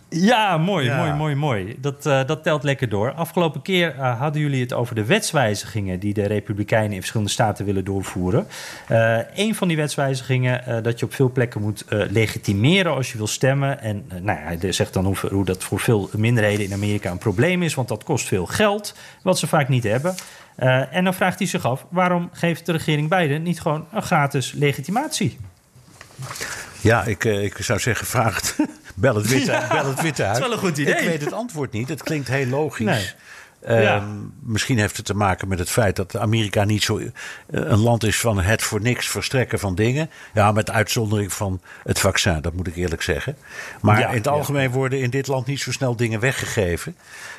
Ja, mooi, ja. mooi, mooi, mooi. Dat, uh, dat telt lekker door. Afgelopen keer uh, hadden jullie het over de wetswijzigingen die de Republikeinen in verschillende staten willen doorvoeren. Uh, een van die wetswijzigingen uh, dat je op veel plekken moet uh, legitimeren als je wil stemmen. En uh, nou ja, hij zegt dan hoe, hoe dat voor veel minderheden in Amerika een probleem is, want dat kost veel geld, wat ze vaak niet hebben. Uh, en dan vraagt hij zich af, waarom geeft de regering Biden niet gewoon een gratis legitimatie? Ja, ik, ik zou zeggen, vraag het. Bel het Witte, ja, bel het witte uit. Dat is wel een goed idee. Ik weet het antwoord niet. Het klinkt heel logisch. Nee. Um, ja. Misschien heeft het te maken met het feit dat Amerika niet zo uh, een land is van het voor niks verstrekken van dingen. Ja, met uitzondering van het vaccin, dat moet ik eerlijk zeggen. Maar ja, in het algemeen ja. worden in dit land niet zo snel dingen weggegeven.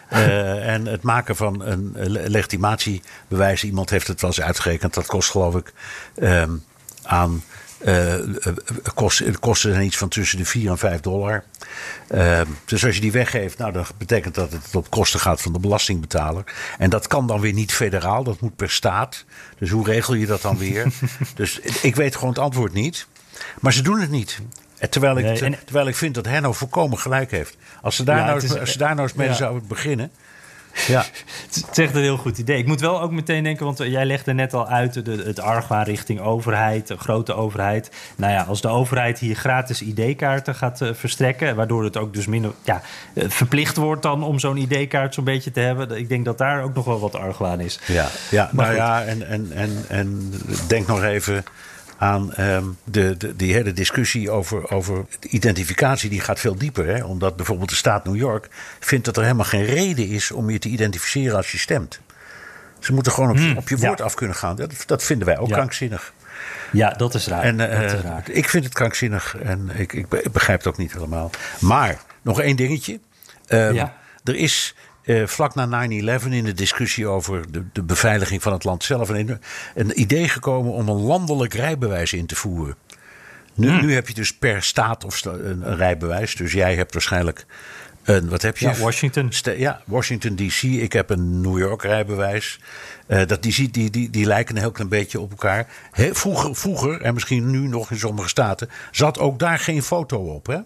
Uh, en het maken van een legitimatiebewijs, iemand heeft het wel eens uitgerekend, dat kost geloof ik um, aan... Uh, kosten, kosten zijn iets van tussen de vier en vijf dollar. Uh, dus als je die weggeeft, nou, dan betekent dat het op kosten gaat van de belastingbetaler. En dat kan dan weer niet federaal, dat moet per staat. Dus hoe regel je dat dan weer? Dus ik weet gewoon het antwoord niet. Maar ze doen het niet. Terwijl ik, nee, en... terwijl ik vind dat Hanno volkomen gelijk heeft. Als ze daar, ja, nou, is, als ze daar nou eens mee ja. zouden beginnen. Ja. Het is echt een heel goed idee. Ik moet wel ook meteen denken, want jij legde net al uit de, het argwaan richting overheid, de grote overheid. Nou ja, als de overheid hier gratis I D-kaarten gaat uh, verstrekken, waardoor het ook dus minder ja, uh, verplicht wordt dan om zo'n I D-kaart zo'n beetje te hebben. Ik denk dat daar ook nog wel wat argwaan is. Ja, ja maar nou ja, en, en, en, en denk nog even aan um, de, de, die hele discussie over, over identificatie, die gaat veel dieper. Hè? Omdat bijvoorbeeld de staat New York vindt dat er helemaal geen reden is om je te identificeren als je stemt. Ze moeten gewoon op, hmm, op je woord ja. af kunnen gaan. Dat, dat vinden wij ook ja. krankzinnig. Ja, dat is raar. En, uh, dat is raar. Ik vind het krankzinnig en ik, ik, ik begrijp het ook niet helemaal. Maar nog één dingetje. Um, ja. Er is... Uh, vlak na nine eleven in de discussie over de, de beveiliging van het land zelf een, een idee gekomen om een landelijk rijbewijs in te voeren. Nu, hmm. nu heb je dus per staat of sta, een, een rijbewijs. Dus jij hebt waarschijnlijk een, wat heb je? Ja, Washington. Sta, ja, Washington D C. Ik heb een New York rijbewijs. Uh, dat, die, die, die, die lijken een heel klein beetje op elkaar. He, vroeger, vroeger, en misschien nu nog in sommige staten, zat ook daar geen foto op, hè?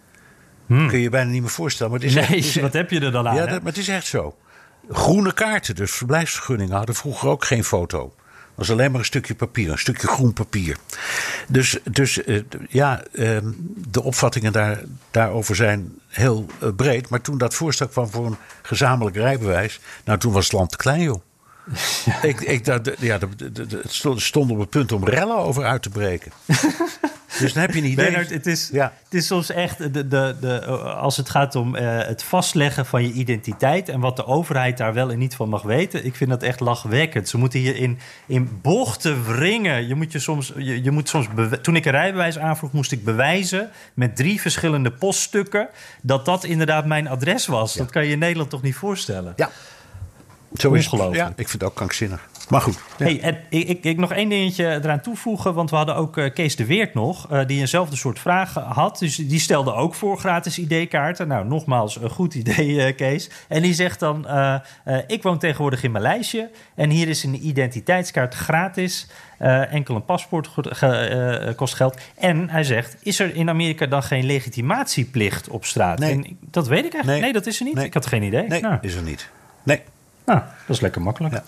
Hmm. Kun je je bijna niet meer voorstellen. Maar het is nee, echt, het is wat heb je er dan aan? Ja, dat, maar het is echt zo. Groene kaarten, dus verblijfsvergunningen, hadden vroeger ook geen foto. Dat was alleen maar een stukje papier, een stukje groen papier. Dus, dus uh, ja, uh, de opvattingen daar, daarover zijn heel uh, breed. Maar toen dat voorstel kwam voor een gezamenlijk rijbewijs, nou toen was het land te klein, joh. Ja. Ik, ik, dat, ja, de, de, de, het stond op het punt om rellen over uit te breken. Dus dan heb je een idee. Bernard, het is, ja. het is soms echt, de, de, de, als het gaat om uh, het vastleggen van je identiteit en wat de overheid daar wel en niet van mag weten. Ik vind dat echt lachwekkend. Ze moeten hier in, in bochten wringen. Je moet je soms, je, je moet soms bewe- Toen ik een rijbewijs aanvroeg, moest ik bewijzen met drie verschillende poststukken dat dat inderdaad mijn adres was. Ja. Dat kan je in Nederland toch niet voorstellen? Ja. Zo is het. Ja, ik vind het ook krankzinnig. Maar goed. Ja. Hey, en ik, ik, ik nog één dingetje eraan toevoegen. Want we hadden ook uh, Kees de Weert nog. Uh, die eenzelfde soort vragen had. Dus die stelde ook voor gratis I D-kaarten. Nou, nogmaals, een goed idee, uh, Kees. En die zegt dan... Uh, uh, ik woon tegenwoordig in Maleisië. En hier is een identiteitskaart gratis. Uh, enkel een paspoort ge, uh, kost geld. En hij zegt... Is er in Amerika dan geen legitimatieplicht op straat? Nee. En dat weet ik eigenlijk. Nee, nee dat is er niet. Nee. Ik had geen idee. Nee, nou. is er niet. Nee. Nou, dat is lekker makkelijk. Ja.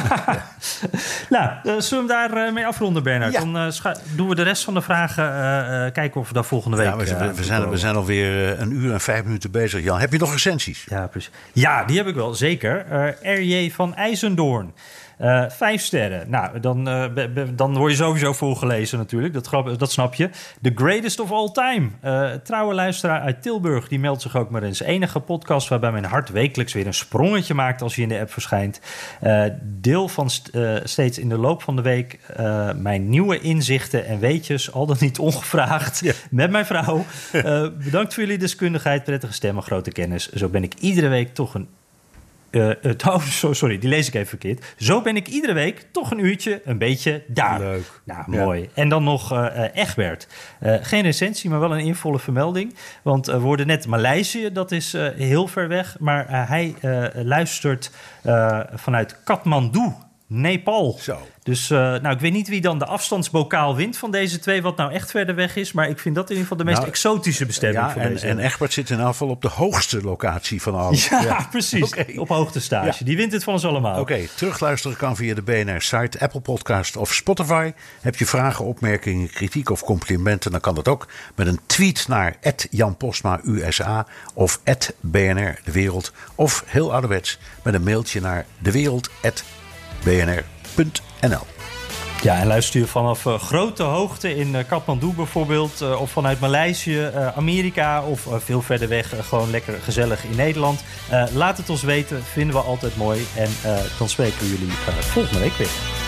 nou, uh, zullen we daar uh, mee afronden, Bernard? Ja. Dan uh, scha- doen we de rest van de vragen. Uh, uh, kijken of we daar volgende week... Ja, we, uh, we, zijn, we zijn alweer uh, een uur en vijf minuten bezig. Jan, heb je nog recensies? Ja, precies. Ja, die heb ik wel, zeker. Uh, R J van IJzendoorn. Uh, vijf sterren. Nou, dan, uh, be, be, dan word je sowieso voorgelezen natuurlijk. Dat, grap, dat snap je. The greatest of all time. Uh, trouwe luisteraar uit Tilburg. Die meldt zich ook maar eens. Enige podcast waarbij mijn hart wekelijks weer een sprongetje maakt als hij in de app verschijnt. Uh, deel van st- uh, steeds in de loop van de week uh, mijn nieuwe inzichten en weetjes. Al dan niet ongevraagd. Ja. Met mijn vrouw. Uh, bedankt voor jullie deskundigheid, prettige stemmen, grote kennis. Zo ben ik iedere week toch een Uh, uh, oh, sorry, die lees ik even verkeerd. Zo ben ik iedere week toch een uurtje een beetje daar. Leuk. Nou, mooi. Ja. En dan nog uh, uh, Egbert. Uh, geen recensie, maar wel een involle vermelding. Want uh, we hoorden net Maleisië, dat is uh, heel ver weg. Maar uh, hij uh, luistert uh, vanuit Kathmandu, Nepal. Zo. Dus uh, nou, ik weet niet wie dan de afstandsbokaal wint van deze twee, wat nou echt verder weg is. Maar ik vind dat in ieder geval de meest nou, exotische bestemming ja, voor en, deze. En Egbert zit in ieder geval op de hoogste locatie van alles. Ja, ja. precies. Okay. Op hoogtestage. Ja. Die wint het van ons allemaal. Oké, okay, terugluisteren kan via de B N R-site, Apple Podcast of Spotify. Heb je vragen, opmerkingen, kritiek of complimenten, dan kan dat ook met een tweet naar at Jan Postma U S A of at B N R De Wereld. Of heel ouderwets met een mailtje naar dewereld at b n r punt n l. Ja, en luister je vanaf uh, grote hoogte in uh, Kathmandu bijvoorbeeld... Uh, of vanuit Maleisië, uh, Amerika of uh, veel verder weg... Uh, gewoon lekker gezellig in Nederland. Uh, laat het ons weten, vinden we altijd mooi. En uh, dan spreken we jullie uh, volgende week weer.